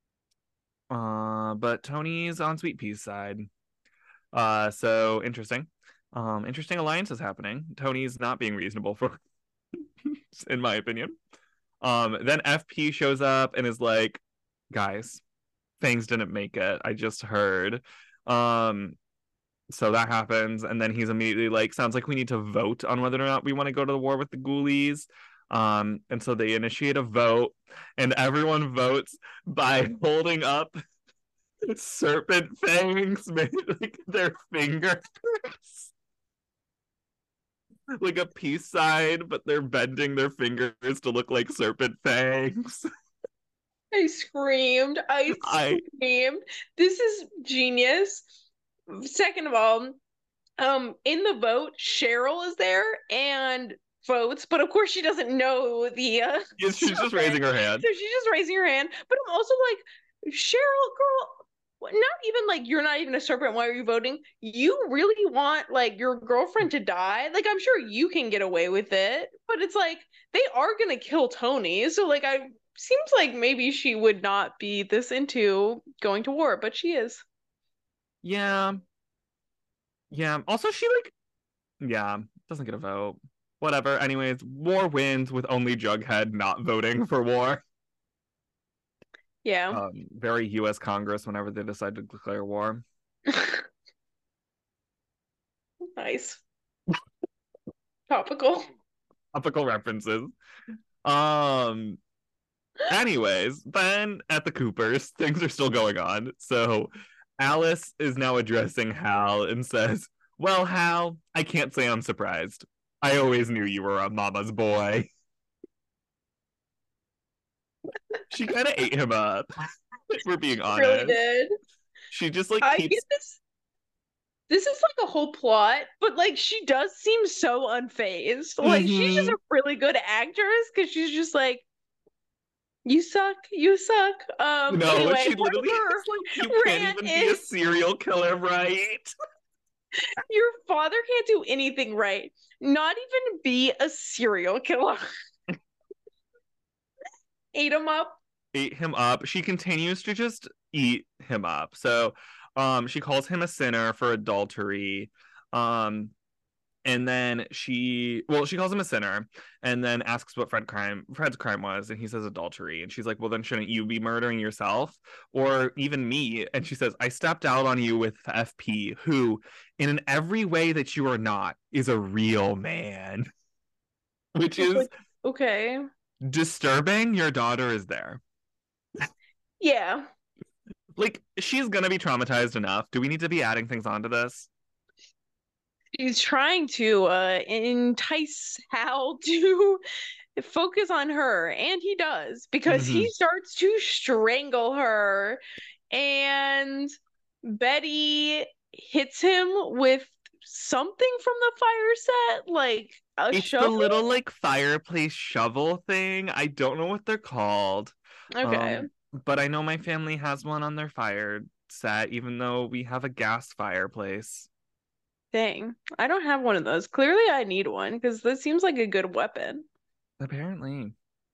Tony's on Sweet Pea's side. So interesting. Interesting alliance is happening. Tony's not being reasonable for in my opinion. Then FP shows up and is like, guys, Fangs didn't make it. I just heard. So that happens, and then he's immediately like, sounds like we need to vote on whether or not we want to go to the war with the ghoulies. And so they initiate a vote, and everyone votes by holding up serpent fangs made like their fingers. Like a peace sign, but they're bending their fingers to look like serpent fangs. I screamed. I I screamed. This is genius. Second of all, in the vote, Cheryl is there and votes, but of course she doesn't know the she's just raising her hand. so she's just raising her hand. But I'm also like, Cheryl, girl, not even like you're not even a serpent. Why are you voting? You really want like your girlfriend to die? Like I'm sure you can get away with it, but it's like they are gonna kill Tony. So like I seems like maybe she would not be this into going to war, but she is. Yeah. Yeah. Also, she like, yeah, doesn't get a vote. Whatever. Anyways, war wins with only Jughead not voting for war. Yeah. Very US Congress whenever they decide to declare war. Nice. Topical. Topical references. Um, Anyways, then at the Coopers, things are still going on. So Alice is now addressing Hal and says, well, Hal, I can't say I'm surprised. I always knew you were a mama's boy. She kind of ate him up, if we're being honest. Really did. She just like I keeps. get this. This is like a whole plot, but like she does seem so unfazed. Like she's just Mhm. a really good actress because she's just like, you suck, you suck. No, Anyway, she literally is like, you can't rant even be a is serial killer, right? your father can't do anything right. Not even be a serial killer. Ate him up. Ate him up. She continues to just eat him up. So she calls him a sinner for adultery. Um and then she calls him a sinner and then asks what Fred's crime was, and he says adultery, and she's like, well, then shouldn't you be murdering yourself or even me? And she says, I stepped out on you with FP, who in every way that you are not is a real man. Which is Like, okay. disturbing. Your daughter is there. Yeah. Like, she's gonna be traumatized enough. Do we need to be adding things onto this? He's trying to entice Hal to focus on her, and he does because he Mm-hmm. starts to strangle her, and Betty hits him with something from the fire set, like a It's the little shovel. like fireplace shovel thing. I don't know what they're called. Okay, But I know my family has one on their fire set, even though we have a gas fireplace. dang, I don't have one of those. Clearly, I need one because this seems like a good weapon. Apparently.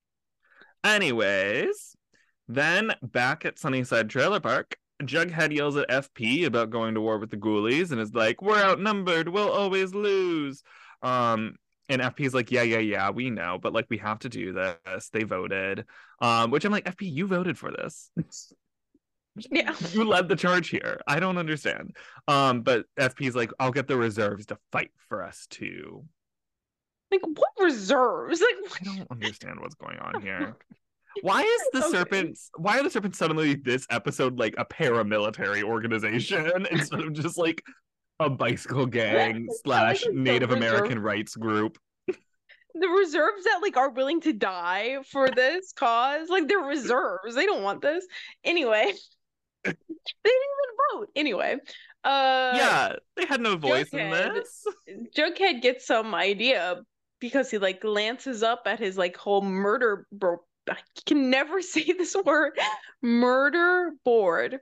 Anyways, then back at Sunnyside Trailer Park, Jughead yells at FP about going to war with the ghoulies and is like, we're outnumbered, we'll always lose. And FP's like, yeah, we know, but like we have to do this. They voted. Which I'm like, FP, you voted for this. Yeah, You led the charge here. I don't understand. But FP's like, I'll get the reserves to fight for us too. like what reserves? Like, I don't understand what's going on here. Why is the okay. serpents? Why are the serpents suddenly this episode like a paramilitary organization instead of just like a bicycle gang I like slash the Native reserve American rights group? the reserves that like are willing to die for this cause, like they're reserves. They don't want this. Anyway, they didn't even vote. Anyway, uh Yeah, they had no voice in Jughead this. Jughead gets some idea because he like glances up at his like whole murder I can never say this word, murder board.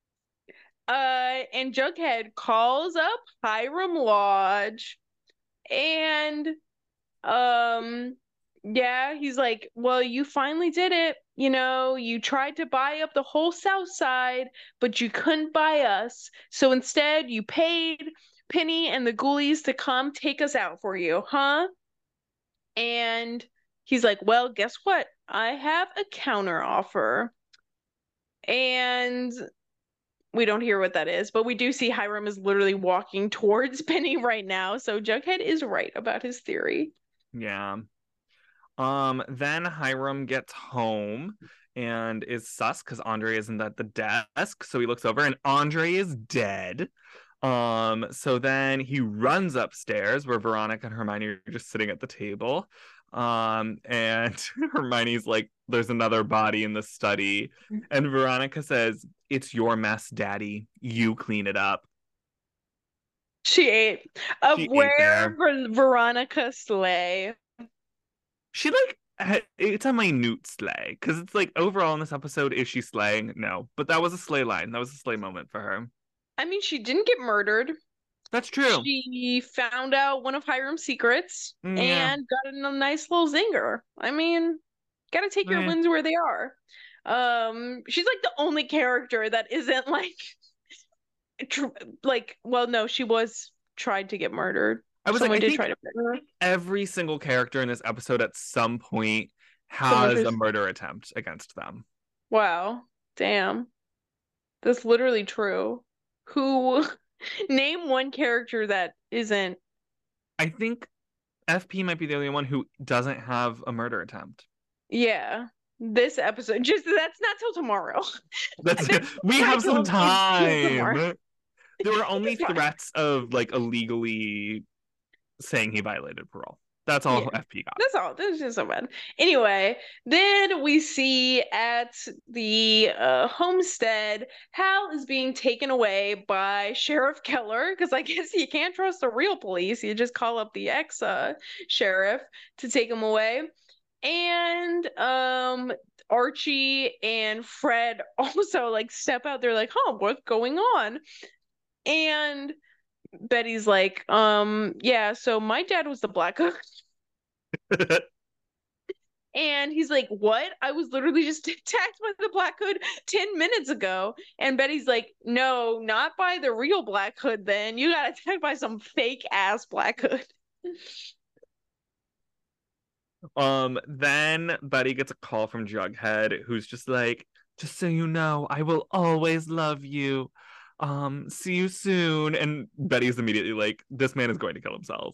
And Jughead calls up Hiram Lodge and um yeah, he's like, well, you finally did it. You know, you tried to buy up the whole South Side, but you couldn't buy us. So instead, you paid Penny and the Ghoulies to come take us out for you, huh? And he's like, well, guess what? I have a counter offer. And we don't hear what that is, but we do see Hiram is literally walking towards Penny right now. So Jughead is right about his theory. Yeah. Then Hiram gets home and is sus because Andre isn't at the desk. So he looks over and Andre is dead. So then he runs upstairs where Veronica and Hermione are just sitting at the table. And Hermione's like, there's another body in the study. And Veronica says, it's your mess, Daddy. You clean it up. She ate. She ate Where there. Veronica slay. She like it's a minute slay because it's like overall in this episode, is she slaying? No, but that was a slay line. That was a slay moment for her. I mean, she didn't get murdered. That's true. She found out one of Hiram's secrets Yeah. and got a nice little zinger. I mean, gotta take your Eh. wins where they are. She's like the only character that isn't like, well, no, she was tried to get murdered. I was Someone like, I did think try to murder her. every single character in this episode at some point Someone has a just, murder attempt against them. wow, damn, that's literally true. Who, name one character that isn't. I think FP might be the only one who doesn't have a murder attempt. Yeah, this episode, just that's not till tomorrow. That's we have some Tomorrow. time. There were only It's fine. threats of like illegally saying he violated parole. That's all Yeah. FP got. That's all. That's just so bad. Anyway, then we see at the homestead, Hal is being taken away by Sheriff Keller because I guess you can't trust the real police. You just call up the ex sheriff to take him away. And Archie and Fred also like step out. They're like, "Huh, what's going on?" And Betty's like, yeah, so my dad was the Black Hood. And he's like, what? I was literally just attacked by the Black Hood 10 minutes ago. And Betty's like, no, not by the real Black Hood then. You got attacked by some fake ass Black Hood. Then Betty gets a call from Jughead, who's just like, just so you know, I will always love you. See you soon. And Betty's immediately like, this man is going to kill himself.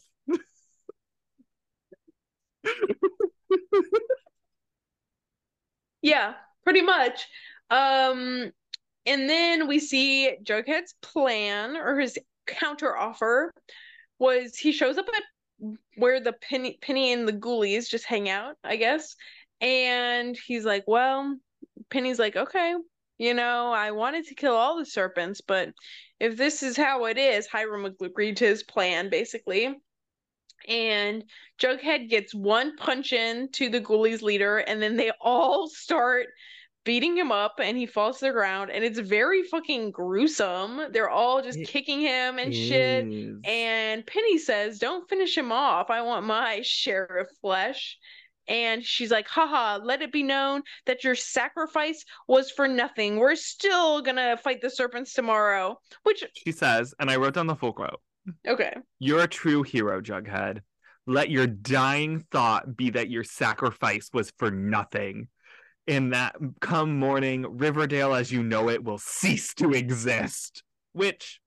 Yeah, pretty much. And then we see Jughead's plan or his counter offer was he shows up at where the Penny and the Ghoulies just hang out, I guess. And he's like, well, Penny's like, okay, I wanted to kill all the serpents, but if this is how it is, Hiram agreed to his plan, basically. And Jughead gets one punch in to the Ghoulies leader, and then they all start beating him up, and he falls to the ground, and it's very fucking gruesome. They're all just It kicking him and shit. is. And Penny says, "Don't finish him off. I want my share of flesh." And she's like, haha, let it be known that your sacrifice was for nothing. We're still gonna fight the serpents tomorrow. Which, She says, and I wrote down the full quote. okay. You're a true hero, Jughead. Let your dying thought be that your sacrifice was for nothing. And that come morning, Riverdale as you know it will cease to exist. Which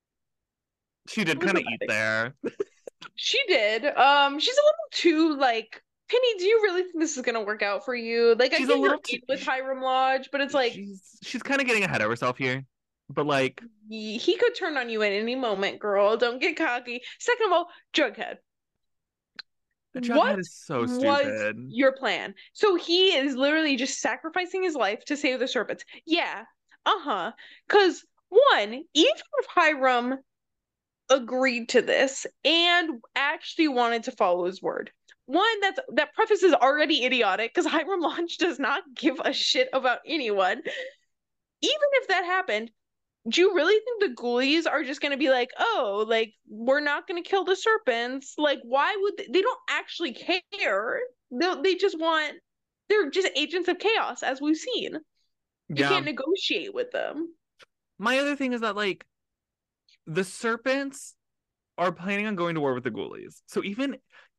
she did kind of eat there. She did. She's a little too like, Penny, do you really think this is gonna work out for you? Like, She's I a think little you're with Hiram Lodge, but it's like she's kind of getting ahead of herself here. But like, he could turn on you at any moment, girl. Don't get cocky. Second of all, Jughead. Jughead What is so was stupid. your plan? So he is literally just sacrificing his life to save the serpents. Yeah. Uh-huh. Because one, even if Hiram agreed to this and actually wanted to follow his word. One, that preface is already idiotic because Hiram Lodge does not give a shit about anyone. Even if that happened, do you really think the ghoulies are just going to be like, oh, like, we're not going to kill the serpents? Like, why would they don't actually care. They just want, they're just agents of chaos, as we've seen. You can't negotiate with them. My other thing is that, like, the serpents are planning on going to war with the ghoulies. So even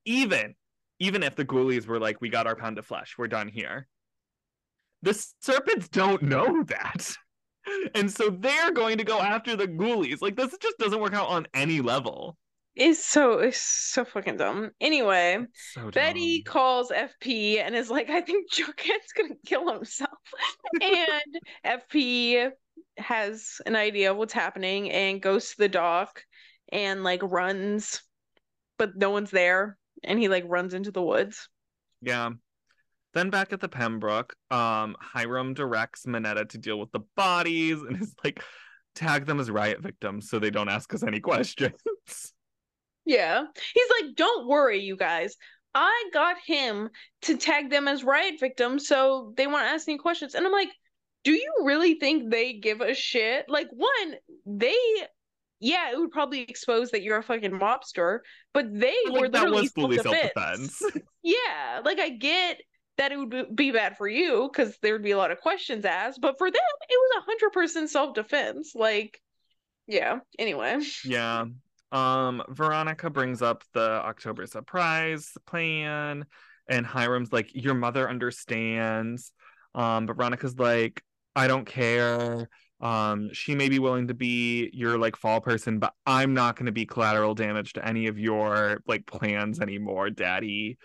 if the ghoulies were like, we got our pound of flesh, we're done here. The serpents don't know that. And so they're going to go after the ghoulies. Like, this just doesn't work out on any level. It's so fucking dumb. Anyway, So Betty dumb. calls FP and is like, I think Jughead's gonna kill himself. And FP has an idea of what's happening and goes to the dock and like runs, but no one's there. And he like runs into the woods. Yeah. Then back at the Pembroke, Hiram directs Minetta to deal with the bodies and is like, tag them as riot victims so they don't ask us any questions. Yeah. He's like, don't worry, you guys. I got him to tag them as riot victims so they won't ask any questions. And I'm like, do you really think they give a shit? Like, one, yeah, it would probably expose that you're a fucking mobster, but they But, were like, that literally was fully self-defense. self-defense. Yeah, like I get that it would be bad for you because there would be a lot of questions asked, but for them, it was 100% self-defense. Like, yeah, anyway. Yeah. Veronica brings up the October surprise plan, and Hiram's like, your mother understands. But Veronica's like, I don't care. She may be willing to be your like fall person, but I'm not going to be collateral damage to any of your like plans anymore, Daddy.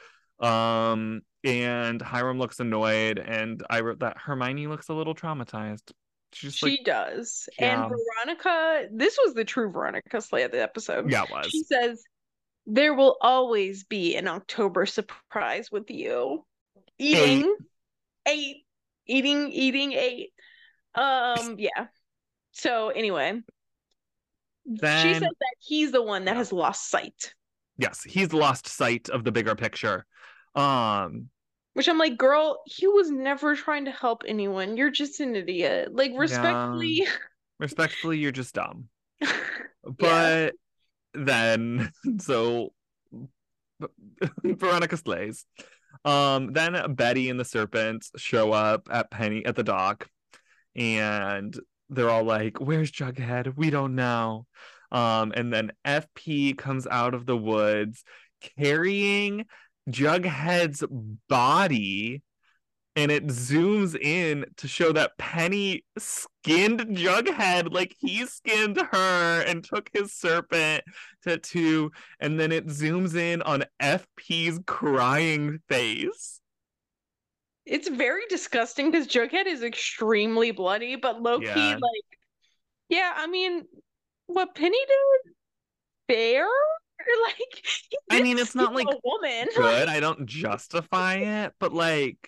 And Hiram looks annoyed, and I wrote that Hermione looks a little traumatized. She's just like, She does. And yeah, Veronica, this was the true Veronica slay of the episode. yeah, it She was. says, there will always be an October surprise with you. Eight. Eating, eight, eating, eight. Yeah. So anyway, she says Then, that he's the one that yeah, has lost sight. yes, he's lost sight of the bigger picture. Um, Which I'm like, girl, he was never trying to help anyone. You're just an idiot. Like, yeah, respectfully. respectfully, you're just dumb. Yeah. But then, so Veronica slays. Then Betty and the Serpent show up at the dock, and they're all like, "Where's Jughead? We don't know." And then FP comes out of the woods carrying Jughead's body, and it zooms in to show that Penny skinned Jughead like he skinned her and took his serpent tattoo, and then it zooms in on FP's crying face. It's very disgusting because Jughead is extremely bloody, but low key, Yeah. like, yeah, I mean, what Penny did, fair? Like, he I did mean, it's steal not like a woman. good. I don't justify it, but like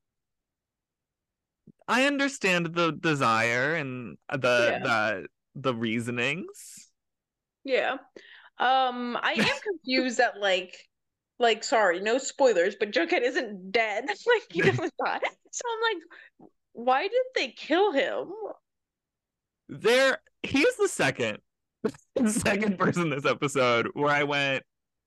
I understand the desire and Yeah, the reasonings. yeah. I am confused that sorry, no spoilers, but Jughead isn't dead. Like he doesn't die. So I'm like, why didn't they kill him? He's the second person this episode where I went,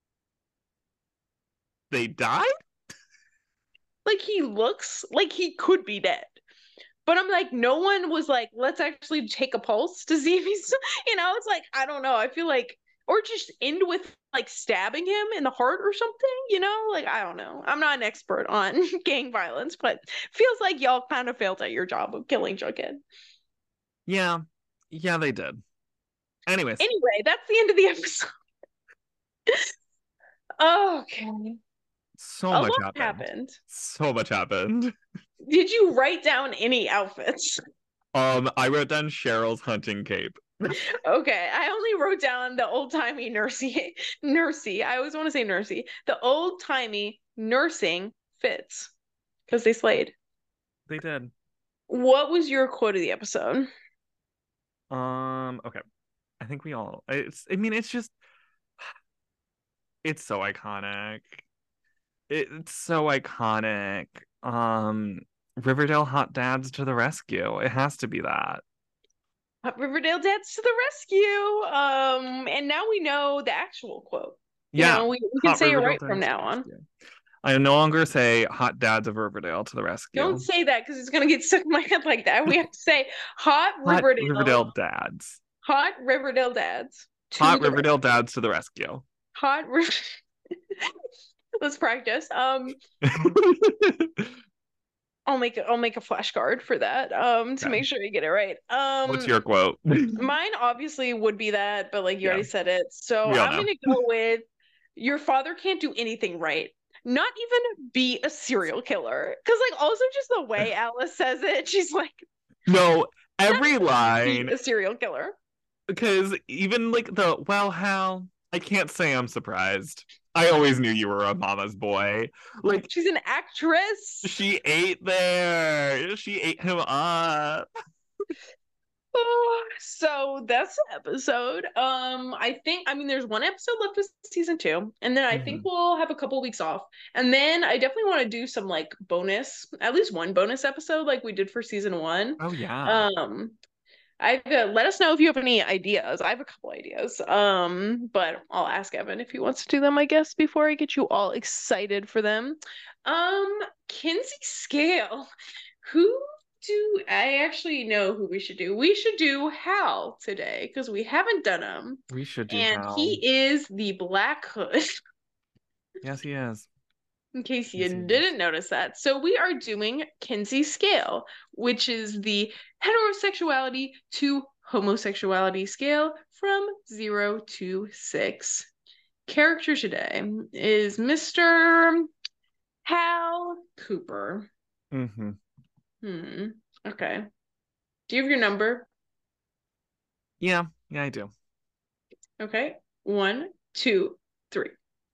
they died? Like he looks like he could be dead. But I'm like, no one was like, let's actually take a pulse to see if he's, it's like, I don't know. I feel like, or just end with like stabbing him in the heart or something, like, I don't know. I'm not an expert on gang violence, but feels like y'all kind of failed at your job of killing Jughead. Yeah. Yeah, they did. Anyways. Anyway, that's the end of the episode. Okay. So A much lot happened. happened. So much happened. Did you write down any outfits? I wrote down Cheryl's hunting cape. Okay, I only wrote down the old timey nursey. I always want to say nursey. The old timey nursing fits because they slayed. They did. What was your quote of the episode? Okay. I think we all it's just it's so iconic. It's so iconic. Riverdale hot dads to the rescue. It has to be that. Riverdale dads to the rescue. And now we know the actual quote. Yeah. We can Hot say it Riverdale right from dads to now the on. rescue. I no longer say hot dads of Riverdale to the rescue. Don't say that because it's gonna get stuck in my head like that. We have to say Hot Riverdale dads. Hot Riverdale dads. Hot Riverdale dads to the rescue. Hot. Let's practice. I'll make a flashcard for that to make sure you get it right. What's your quote? Mine obviously would be that, but like you already said it. So We all I'm know. gonna go with your father can't do anything right. Not even be a serial killer. Because like also just the way Alice says it, she's like, No, every be line, a serial killer. because even like well, Hal, I can't say I'm surprised. I always knew you were a mama's boy. Like, She's an actress. she ate there. She ate him up. So that's the episode. I mean there's one episode left of season 2, and then I think we'll have a couple weeks off. And then I definitely want to do some like bonus, at least one bonus episode like we did for season 1. Oh yeah. Let us know if you have any ideas. I have a couple ideas. But I'll ask Evan if he wants to do them, I guess, before I get you all excited for them. Kinsey Scale. Who do I actually know who we should do? We should do Hal today because we haven't done him. We should do And Hal. he is the Black Hood. Yes, he is. In case you didn't notice that. So we are doing Kinsey Scale, which is the heterosexuality to homosexuality scale from 0 to 6. Character today is Mr. Hal Cooper. Okay. Do you have your number? Yeah, I do. Okay. 1, 2, 3.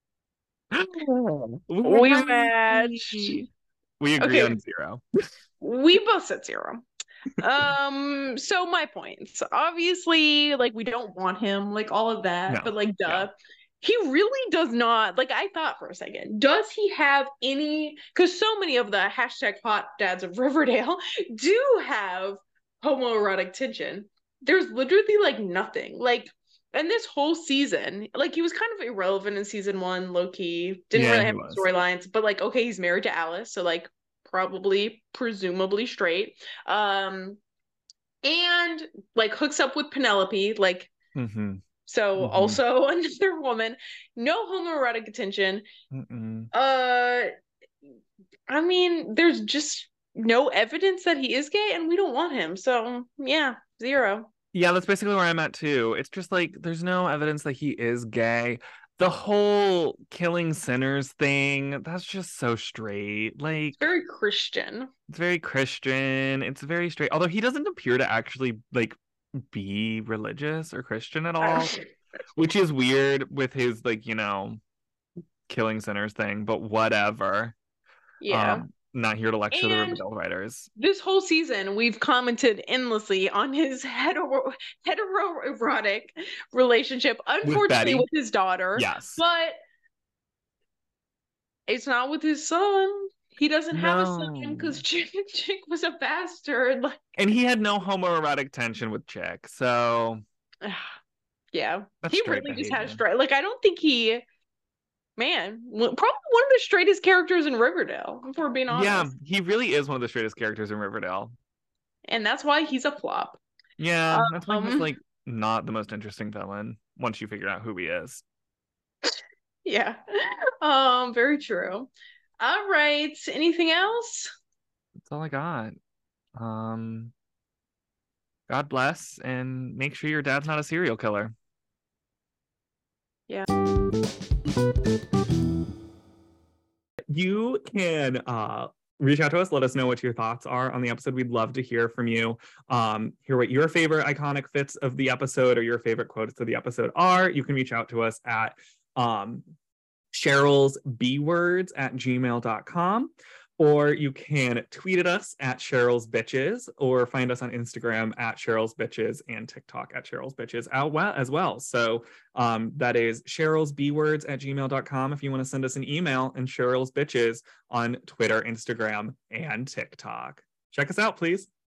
We matched. We agree on 0. We both said 0. So my points. Obviously, like we don't want him, like all of that, but like duh. Yeah. He really does not, like I thought for a second, does he have any, because so many of the hashtag hot dads of Riverdale do have homoerotic tension. There's literally like nothing. Like, and this whole season, like he was kind of irrelevant in season 1, low-key. Didn't really have storylines, but like, okay, he's married to Alice, so like presumably straight. And like hooks up with Penelope, like so also another woman. No homoerotic attention. I mean, there's just no evidence that he is gay, and we don't want him. So yeah, 0. Yeah, that's basically where I'm at too. It's just like there's no evidence that he is gay. The whole killing sinners thing, that's just so straight. Like it's very Christian. It's very Christian. It's very straight. Although he doesn't appear to actually like be religious or Christian at all, which is weird with his like, killing sinners thing, but whatever. Yeah. Not here to lecture the Riverdale writers. This whole season, we've commented endlessly on his heteroerotic relationship, unfortunately with his daughter. Yes. But it's not with his son. He doesn't have a son because Chick was a bastard. And he had no homoerotic tension with Chick, so yeah. He really just has straight. Like, I don't think he... Man, probably one of the straightest characters in Riverdale, if we're being honest. Yeah, he really is one of the straightest characters in Riverdale. And that's why he's a flop. Yeah, that's why he's like not the most interesting villain once you figure out who he is. Yeah. Very true. All right. Anything else? That's all I got. God bless, and make sure your dad's not a serial killer. Yeah. You can reach out to us, let us know what your thoughts are on the episode. We'd love to hear from you. Hear what your favorite iconic fits of the episode or your favorite quotes of the episode are. You can reach out to us at Cheryl's bwords@gmail.com, or you can tweet at us at Cheryl's Bitches, or find us on Instagram at Cheryl's Bitches and TikTok at Cheryl's Bitches as well. So that is Cheryl's bwords@gmail.com if you want to send us an email, and Cheryl's Bitches on Twitter, Instagram, and TikTok. Check us out, please.